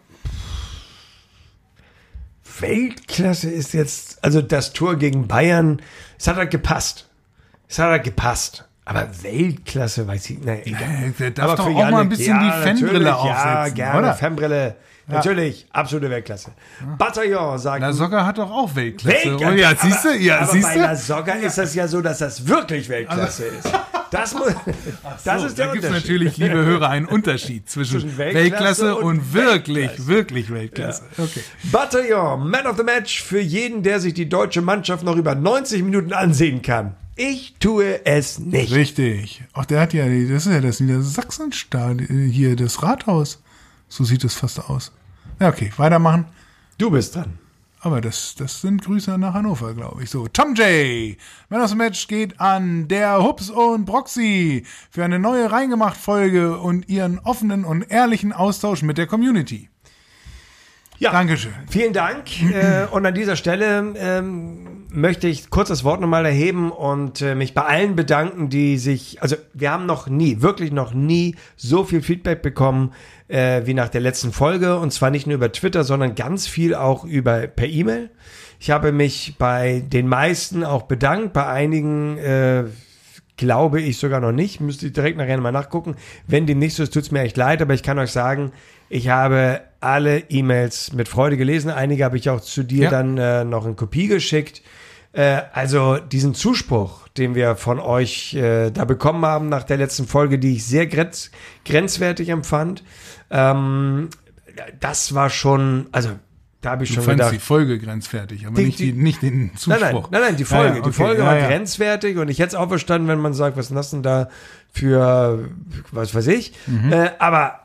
Weltklasse ist jetzt, also das Tor gegen Bayern, es hat halt gepasst. Es hat halt gepasst. Aber Weltklasse, weiß ich, naja, egal. Der darf Aber doch für auch mal ein Yannick, bisschen ja, die Fanbrille natürlich, aufsetzen, Ja, gerne, oder? Fanbrille. Natürlich, absolute Weltklasse. Bataillon sagt... La Soga hat doch auch Weltklasse. Weltklasse. Oh, ja, siehst du? Ja, aber siehst bei du? La Soga ist das ja so, dass das wirklich Weltklasse ist. Das, muss, das So, ist der da gibt es Unterschied. natürlich, liebe Hörer, einen Unterschied zwischen, Zwischen Weltklasse, Weltklasse und, und wirklich, Weltklasse. wirklich Weltklasse. Okay. Bataillon, Man of the Match für jeden, der sich die deutsche Mannschaft noch über neunzig Minuten ansehen kann. Ich tue es nicht. Richtig. Ach, der hat ja, das ist ja das Niedersachsenstadion, hier das Rathaus. So sieht es fast aus. Ja, okay, weitermachen. Du bist dran. Aber das, das sind Grüße nach Hannover, glaube ich. So, Tom J. Man of the Match geht an der Hups und Broxy für eine neue Reingemacht-Folge und ihren offenen und ehrlichen Austausch mit der Community. Ja, Dankeschön. Vielen Dank. äh, und an dieser Stelle ähm, möchte ich kurz das Wort nochmal erheben und äh, mich bei allen bedanken, die sich, also wir haben noch nie, wirklich noch nie so viel Feedback bekommen äh, wie nach der letzten Folge. Und zwar nicht nur über Twitter, sondern ganz viel auch über per E-Mail. Ich habe mich bei den meisten auch bedankt, bei einigen äh, glaube ich sogar noch nicht. Müsste ich direkt nachher mal nachgucken. Wenn dem nicht so ist, tut es mir echt leid, aber ich kann euch sagen, ich habe alle E-Mails mit Freude gelesen. Einige habe ich auch zu dir Ja. dann äh, noch in Kopie geschickt. Äh, also diesen Zuspruch, den wir von euch äh, da bekommen haben nach der letzten Folge, die ich sehr grenz- grenzwertig empfand, ähm, das war schon, also da habe ich Du schon fandst gedacht, die Folge grenzwertig, aber Die- nicht, die, die- nicht den Zuspruch. Nein, nein, nein, nein, die Folge. Ja, ja, okay. Die Folge Ja, war ja. grenzwertig und ich hätte es auch verstanden, wenn man sagt, was ist das denn da für, was weiß ich. Mhm. Äh, aber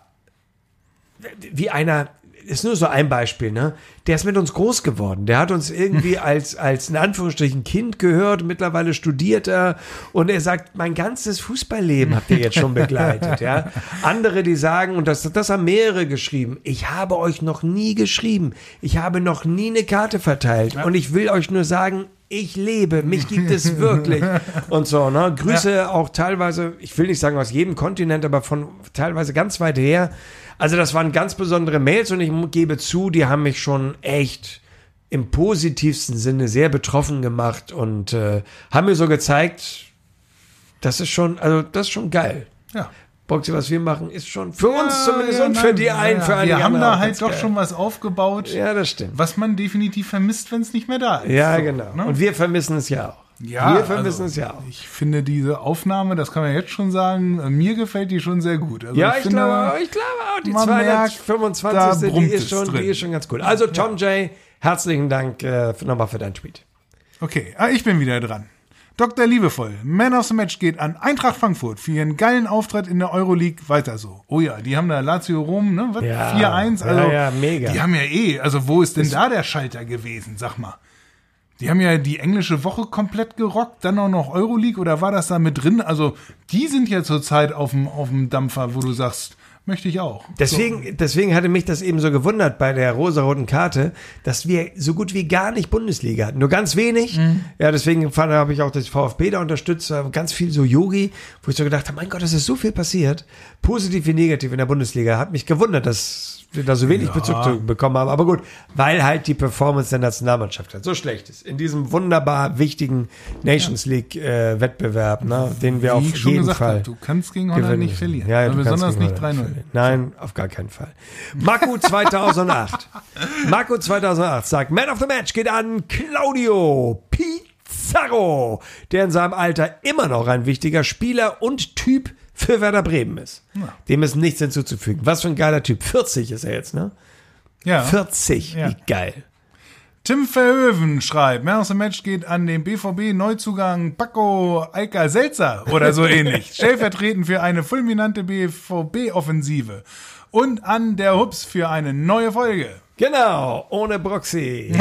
wie einer, ist nur so ein Beispiel, ne? Der ist mit uns groß geworden. Der hat uns irgendwie als, als in Anführungsstrichen Kind gehört. Mittlerweile studiert er und er sagt, mein ganzes Fußballleben habt ihr jetzt schon begleitet, ja? Andere, die sagen, und das, das haben mehrere geschrieben, ich habe euch noch nie geschrieben. Ich habe noch nie eine Karte verteilt. Und ich will euch nur sagen, ich lebe, mich gibt es wirklich. Und so, ne? Grüße auch teilweise, ich will nicht sagen aus jedem Kontinent, aber von teilweise ganz weit her. Also das waren ganz besondere Mails und ich gebe zu, die haben mich schon echt im positivsten Sinne sehr betroffen gemacht und äh, haben mir so gezeigt, das ist schon, also das ist schon geil. Ja. Boxy, was wir machen, ist schon für uns Ja, zumindest ja, und nein, für die ja, einen, ja. für einige Wir haben andere da auch halt ganz doch geil. schon was aufgebaut, Ja, das stimmt. was man definitiv vermisst, wenn es nicht mehr da ist. Ja, So, genau. ne? Und wir vermissen es ja auch. Ja, wir vermissen also, es ja auch. Ich finde diese Aufnahme, das kann man jetzt schon sagen, äh, mir gefällt die schon sehr gut. Also Ja, ich, finde, glaube, ich glaube auch, die man merkt, zweihundertfünfundzwanzig. da die brummt ist, es schon, drin. die ist schon ganz cool. Also Tom J., herzlichen Dank äh, für- nochmal für dein Tweet. Okay, ah, ich bin wieder dran. Doktor Liebevoll, Man of the Match geht an Eintracht Frankfurt für ihren geilen Auftritt in der Euroleague. Weiter so. Oh ja, die haben da Lazio Rom, ne? Was? Ja, vier eins. ja, Also, ja, mega. Die haben ja eh, also wo ist denn da der Schalter gewesen, sag mal? Die haben ja die englische Woche komplett gerockt, dann auch noch Euroleague oder war das da mit drin? Also die sind ja zurzeit auf dem, auf dem Dampfer, wo du sagst, möchte ich auch. Deswegen, so. deswegen hatte mich das eben so gewundert bei der rosaroten Karte, dass wir so gut wie gar nicht Bundesliga hatten. Nur ganz wenig. Mhm. Ja, deswegen habe ich auch das VfB da unterstützt. Ganz viel so Yogi, wo ich so gedacht habe, mein Gott, es ist so viel passiert. Positiv wie negativ in der Bundesliga. Hat mich gewundert, dass wir da so wenig ja. Bezug bekommen haben. Aber gut, weil halt die Performance der Nationalmannschaft halt so schlecht ist. In diesem wunderbar wichtigen Nations League äh, Wettbewerb, ne, den wir wie auf jeden gesagt Fall hab, du kannst gegen Holland nicht verlieren. Ja, ja, du besonders nicht drei null. Nein, auf gar keinen Fall. Maku zweitausendacht. Maku zweitausendacht sagt, Man of the Match geht an Claudio Pizarro, der in seinem Alter immer noch ein wichtiger Spieler und Typ für Werder Bremen ist. Ja. Dem ist nichts hinzuzufügen. Was für ein geiler Typ. vierzig ist er jetzt, ne? Ja. vierzig, ja. Wie geil. Tim Verhoeven schreibt, Man of the Match geht an den B V B-Neuzugang Paco Alca Seltzer oder so ähnlich. Stellvertretend für eine fulminante B V B-Offensive. Und an der Hups für eine neue Folge. Genau, ohne Broxy.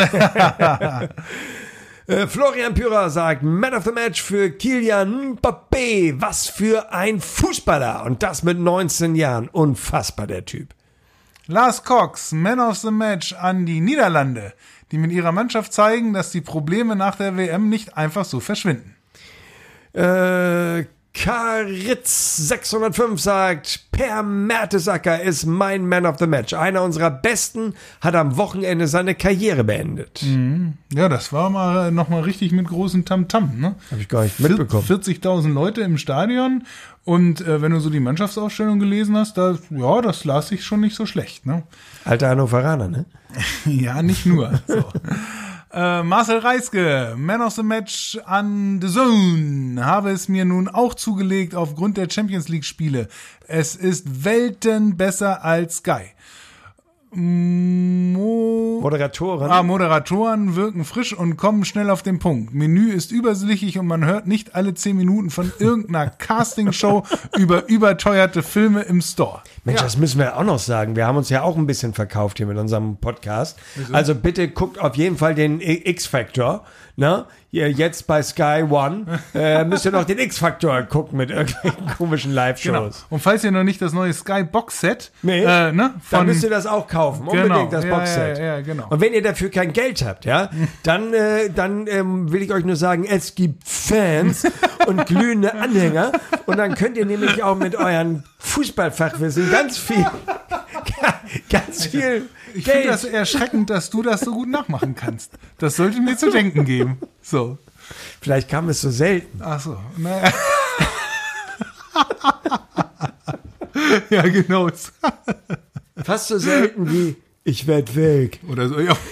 Äh, Florian Pürer sagt, Man of the Match für Kylian Mbappé. Was für ein Fußballer. Und das mit neunzehn Jahren. Unfassbar, der Typ. Lars Cox, Man of the Match an die Niederlande, die mit ihrer Mannschaft zeigen, dass die Probleme nach der W M nicht einfach so verschwinden. Äh, Karitz sechshundertfünf sagt, Per Mertesacker ist mein Man of the Match. Einer unserer Besten hat am Wochenende seine Karriere beendet. Mhm. Ja, das war mal nochmal richtig mit großem Tamtam, ne? Hab ich gar nicht mitbekommen. vierzigtausend Leute im Stadion und äh, wenn du so die Mannschaftsausstellung gelesen hast, da, ja, das las ich schon nicht so schlecht, ne? Alter Hannoveraner, ne? Ja, nicht nur. So. Äh, Marcel Reiske, Man of the Match an The Zone, habe es mir nun auch zugelegt aufgrund der Champions League Spiele. Es ist Welten besser als Sky. Mo- Moderatoren. Ah, Moderatoren wirken frisch und kommen schnell auf den Punkt. Menü ist übersichtlich und man hört nicht alle zehn Minuten von irgendeiner Castingshow über überteuerte Filme im Store. Mensch, ja. Das müssen wir auch noch sagen. Wir haben uns ja auch ein bisschen verkauft hier mit unserem Podcast. Wieso? Also bitte guckt auf jeden Fall den X-Factor. Ne? Jetzt bei Sky One äh, müsst ihr noch den X-Factor gucken mit irgendwelchen komischen Live-Shows. Genau. Und falls ihr noch nicht das neue Sky Box-Set, nee, äh, ne, von, dann müsst ihr das auch kaufen. Unbedingt genau. das ja, Box-Set. Ja, ja, genau. Und wenn ihr dafür kein Geld habt, ja, dann, äh, dann ähm, will ich euch nur sagen, es gibt Fans und glühende Anhänger. Und dann könnt ihr nämlich auch mit euren Fußballfachwissen ganz viel, ganz viel Ich Geld. finde das erschreckend, dass du das so gut nachmachen kannst. Das sollte mir zu denken geben. So. Vielleicht kam es so selten. Ach so. Naja. Ja, genau. Fast so selten wie ich werd weg. Oder so, ja.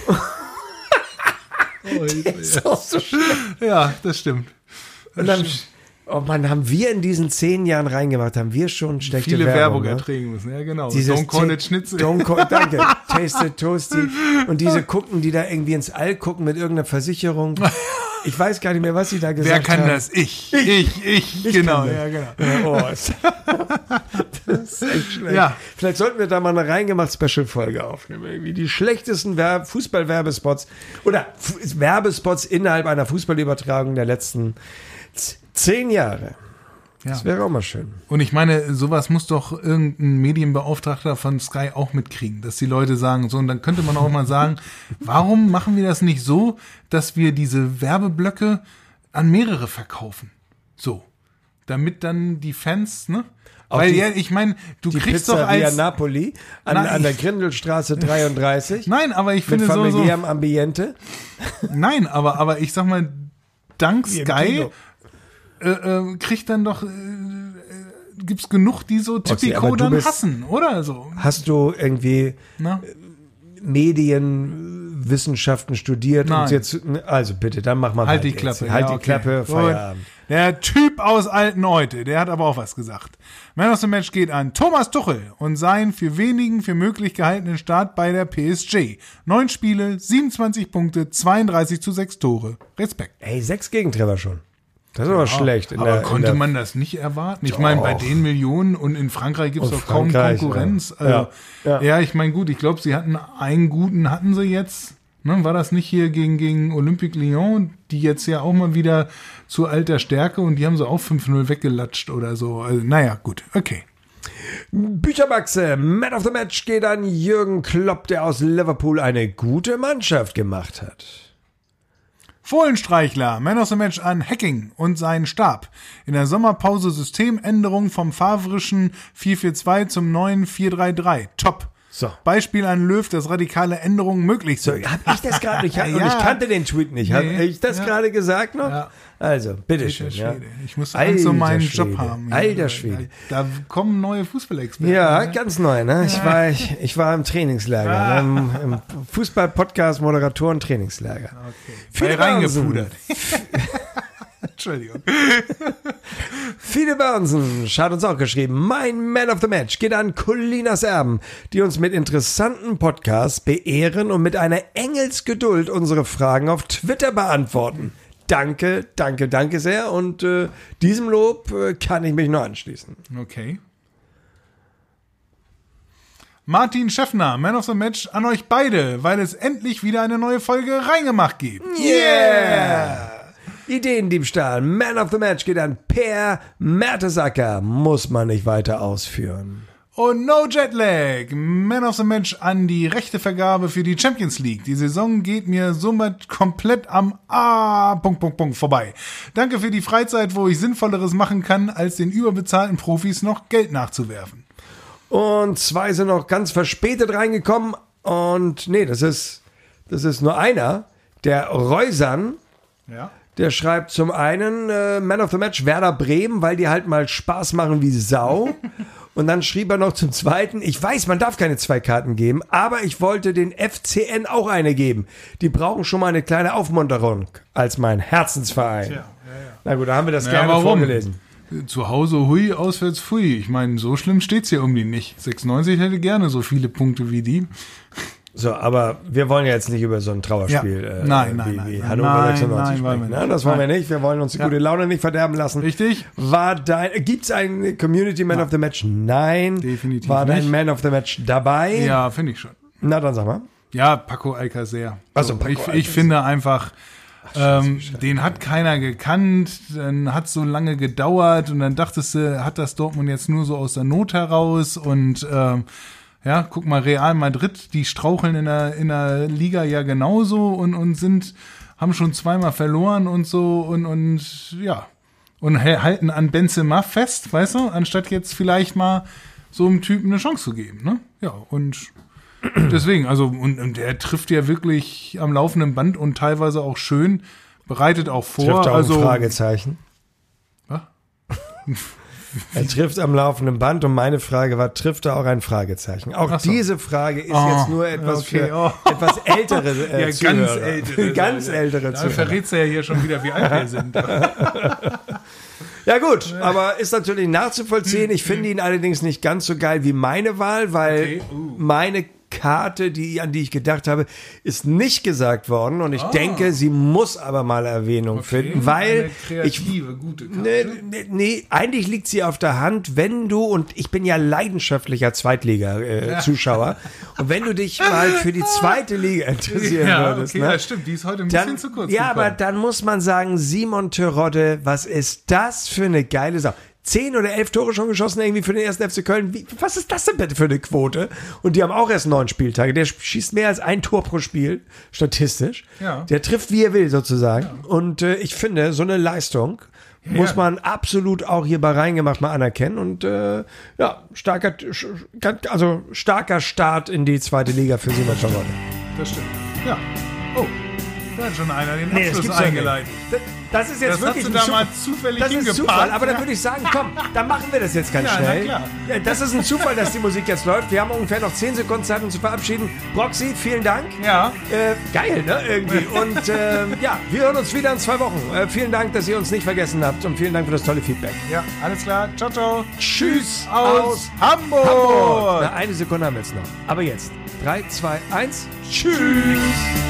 Oh, ist auch so schlimm. Ja, das stimmt. Das Und dann, stimmt. oh Mann, haben wir in diesen zehn Jahren reingemacht, haben wir schon schlechte Viele Werbung, Werbung ne? ertragen müssen, ja genau. Dieses Don't call Ta- it Schnitzel. Don't call, danke. Tasted Toasty. Und diese gucken, die da irgendwie ins All gucken mit irgendeiner Versicherung. Ich weiß gar nicht mehr, was sie da gesagt haben. Wer kann haben. das? Ich. Ich, ich, ich genau. Ja, genau. Ja, oh, ist, das ist echt schlecht. Ja. Vielleicht sollten wir da mal eine Reingemacht-Special-Folge aufnehmen. Irgendwie die schlechtesten Werb- Fußball-Werbespots oder F- Werbespots innerhalb einer Fußballübertragung der letzten z- zehn Jahre. Ja. Das wäre auch mal schön. Und ich meine, sowas muss doch irgendein Medienbeauftragter von Sky auch mitkriegen, dass die Leute sagen, so, und dann könnte man auch mal sagen, warum machen wir das nicht so, dass wir diese Werbeblöcke an mehrere verkaufen? So. Damit dann die Fans, ne? Auch Weil, die, ja, ich meine, du die kriegst Pizzeria doch als... Napoli an, Nein, an der ich- Grindelstraße dreiunddreißig. Nein, aber ich Mit finde so, so... familiärem Ambiente. Nein, aber, aber ich sag mal, dank Wie im Sky Kino. äh, äh, kriegt dann doch... Äh, äh, gibt's genug, die so Okay, aber Tipico du dann bist- hassen, oder so? Hast du irgendwie Na? Medienwissenschaften studiert Nein. und jetzt, also bitte, dann mach mal Halt weiter die Klappe. jetzt. Halt ja, die okay. Klappe, Gut. Feierabend. Der Typ aus Altenhäute, der hat aber auch was gesagt. Man of the Match geht an Thomas Tuchel und seinen für wenigen für möglich gehaltenen Start bei der P S G. Neun Spiele, siebenundzwanzig Punkte, zweiunddreißig zu sechs Tore. Respekt. Ey, sechs Gegentreffer schon. Das ist aber schlecht. In aber der, konnte in der, man das nicht erwarten? Ich meine, bei den Millionen und in Frankreich gibt es Und doch kaum Frankreich, Konkurrenz. ja. Also, Ja, ja, ja. ich meine, gut, ich glaube, sie hatten einen guten, hatten sie jetzt. Ne, war das nicht hier gegen, gegen Olympique Lyon, die jetzt ja auch mal wieder zu alter Stärke und die haben sie auch fünf null weggelatscht oder so. Also, naja, gut, okay. Büchermaxe, Man of the Match geht an Jürgen Klopp, der aus Liverpool eine gute Mannschaft gemacht hat. Fohlenstreichler, Man of the Match an Hacking und seinen Stab. In der Sommerpause Systemänderung vom favrischen vier vier zwei zum neuen vier drei drei. Top. So. Beispiel an Löw, dass radikale Änderungen möglich sind. So, hab ich das gerade nicht? Ja. Und ich kannte den Tweet nicht. Habe Nee. ich das Ja. gerade gesagt noch? Ja. Also, bitteschön. Alter Ja. Schwede. Ich muss Angst um meinen Alter Job Schwede. haben. Ja. Alter Schwede. Da, da kommen neue Fußballexperten. Ja, ne? ganz neu, ne? Ich war, ich, ich war im Trainingslager, Ah. ne? im, im Fußball-Podcast, Moderatoren, Trainingslager. Okay. Viele Bei reingepudert. Börnsen. Entschuldigung. Viele Börnsen hat uns auch geschrieben. Mein Man of the Match geht an Colinas Erben, die uns mit interessanten Podcasts beehren und mit einer Engelsgeduld unsere Fragen auf Twitter beantworten. Danke, danke, danke sehr und äh, diesem Lob äh, kann ich mich nur anschließen. Okay. Martin Schäffner, Man of the Match an euch beide, weil es endlich wieder eine neue Folge Reingemacht gibt. Yeah! Ideendiebstahl, Man of the Match geht an Per Mertesacker, muss man nicht weiter ausführen. Und No Jetlag, Man of the Match an die Rechtevergabe für die Champions League. Die Saison geht mir somit komplett am A. Punkt, Punkt, Punkt vorbei. Danke für die Freizeit, wo ich Sinnvolleres machen kann, als den überbezahlten Profis noch Geld nachzuwerfen. Und zwei sind noch ganz verspätet reingekommen und nee, das ist, das ist nur einer, der Reusan. Ja. Der schreibt zum einen äh, Man of the Match Werder Bremen, weil die halt mal Spaß machen wie Sau. Und dann schrieb er noch zum zweiten, ich weiß, man darf keine zwei Karten geben, aber ich wollte den F C N auch eine geben. Die brauchen schon mal eine kleine Aufmunterung als mein Herzensverein. Tja, ja, ja. Na gut, da haben wir das Ja, gerne warum? vorgelesen. Zu Hause hui, auswärts pfui. Ich meine, so schlimm steht's hier um die nicht. sechsundneunzig hätte gerne so viele Punkte wie die. So, aber wir wollen ja jetzt nicht über so ein Trauerspiel Ja. äh, Nein, wie, nein, wie nein, Hannover nein, sechsundneunzig nein, wollen sprechen. wir Ne? nicht. Das wollen wir Nein. nicht. Wir wollen uns die Ja. gute Laune nicht verderben lassen. Richtig? War dein, gibt's einen Community Man Nein. of the Match? Nein. Definitiv War dein nicht. Man of the Match dabei? Ja, finde ich schon. Na, dann sag mal. Ja, Paco Alcacer. Ach so, So, Paco ich, Alcacer. ich finde einfach, ähm, den hat keiner gekannt, dann hat so lange gedauert und dann dachtest du, hat das Dortmund jetzt nur so aus der Not heraus und ähm, ja, guck mal, Real Madrid, die straucheln in der, in der Liga ja genauso und, und sind, haben schon zweimal verloren und so und, und ja, und halten an Benzema fest, weißt du, anstatt jetzt vielleicht mal so einem Typen eine Chance zu geben, ne? Ja, und deswegen, also, und, und der trifft ja wirklich am laufenden Band und teilweise auch schön, bereitet auch vor. Trifft er auch also, ein Fragezeichen? Was? Er trifft am laufenden Band und meine Frage war, trifft er auch ein Fragezeichen? Auch Ach so. diese Frage ist Oh, jetzt nur etwas okay, für oh. etwas ältere äh, ja, ganz Zuhörer. ältere. ganz ältere Da Zuhörer. verrätst du ja hier schon wieder, wie alt wir sind. Ja gut, aber ist natürlich nachzuvollziehen. Ich finde ihn allerdings nicht ganz so geil wie meine Wahl, weil Okay, uh. meine Karte, die, an die ich gedacht habe, ist nicht gesagt worden und ich denke, sie muss aber mal Erwähnung finden, weil Eine ich kreative, gute Karte. Nee, nee, nee, eigentlich liegt sie auf der Hand, wenn du, und ich bin ja leidenschaftlicher Zweitliga-Zuschauer, und wenn du dich mal für die zweite Liga interessieren Ja, würdest, okay, ne? ja, stimmt, die ist heute ein Dann, bisschen zu kurz ja, gekommen. aber dann muss man sagen, Simon Terodde, was ist das für eine geile Sache? Zehn oder elf Tore schon geschossen irgendwie für den ersten F C Köln. Wie, was ist das denn bitte für eine Quote? Und die haben auch erst neun Spieltage. Der schießt mehr als ein Tor pro Spiel, statistisch. Ja. Der trifft, wie er will, sozusagen. Ja. Und äh, ich finde, so eine Leistung ja. muss man absolut auch hier bei Reingemacht mal anerkennen. Und äh, ja, starker, also starker Start in die zweite Liga für Simon Terodde. Das stimmt. Ja. Oh, da hat schon einer den Nee, das Abschluss gibt's ja eingeleitet. nicht. Das ist jetzt Das wirklich hast du ein da mal Zu- zufällig Das ist hingepackt. Zufall, aber dann würde ich sagen, komm, dann machen wir das jetzt ganz Ja, na schnell. klar. Ja, das ist ein Zufall, dass die Musik jetzt läuft. Wir haben ungefähr noch zehn Sekunden Zeit, uns zu verabschieden. Broxy, vielen Dank. Ja. Äh, geil, ne, irgendwie. Und äh, ja, wir hören uns wieder in zwei Wochen. Äh, vielen Dank, dass ihr uns nicht vergessen habt und vielen Dank für das tolle Feedback. Ja, alles klar. Ciao, ciao. Tschüss Aus, Hamburg. Hamburg. Na, eine Sekunde haben wir jetzt noch. Aber jetzt. drei, zwei, eins. Tschüss.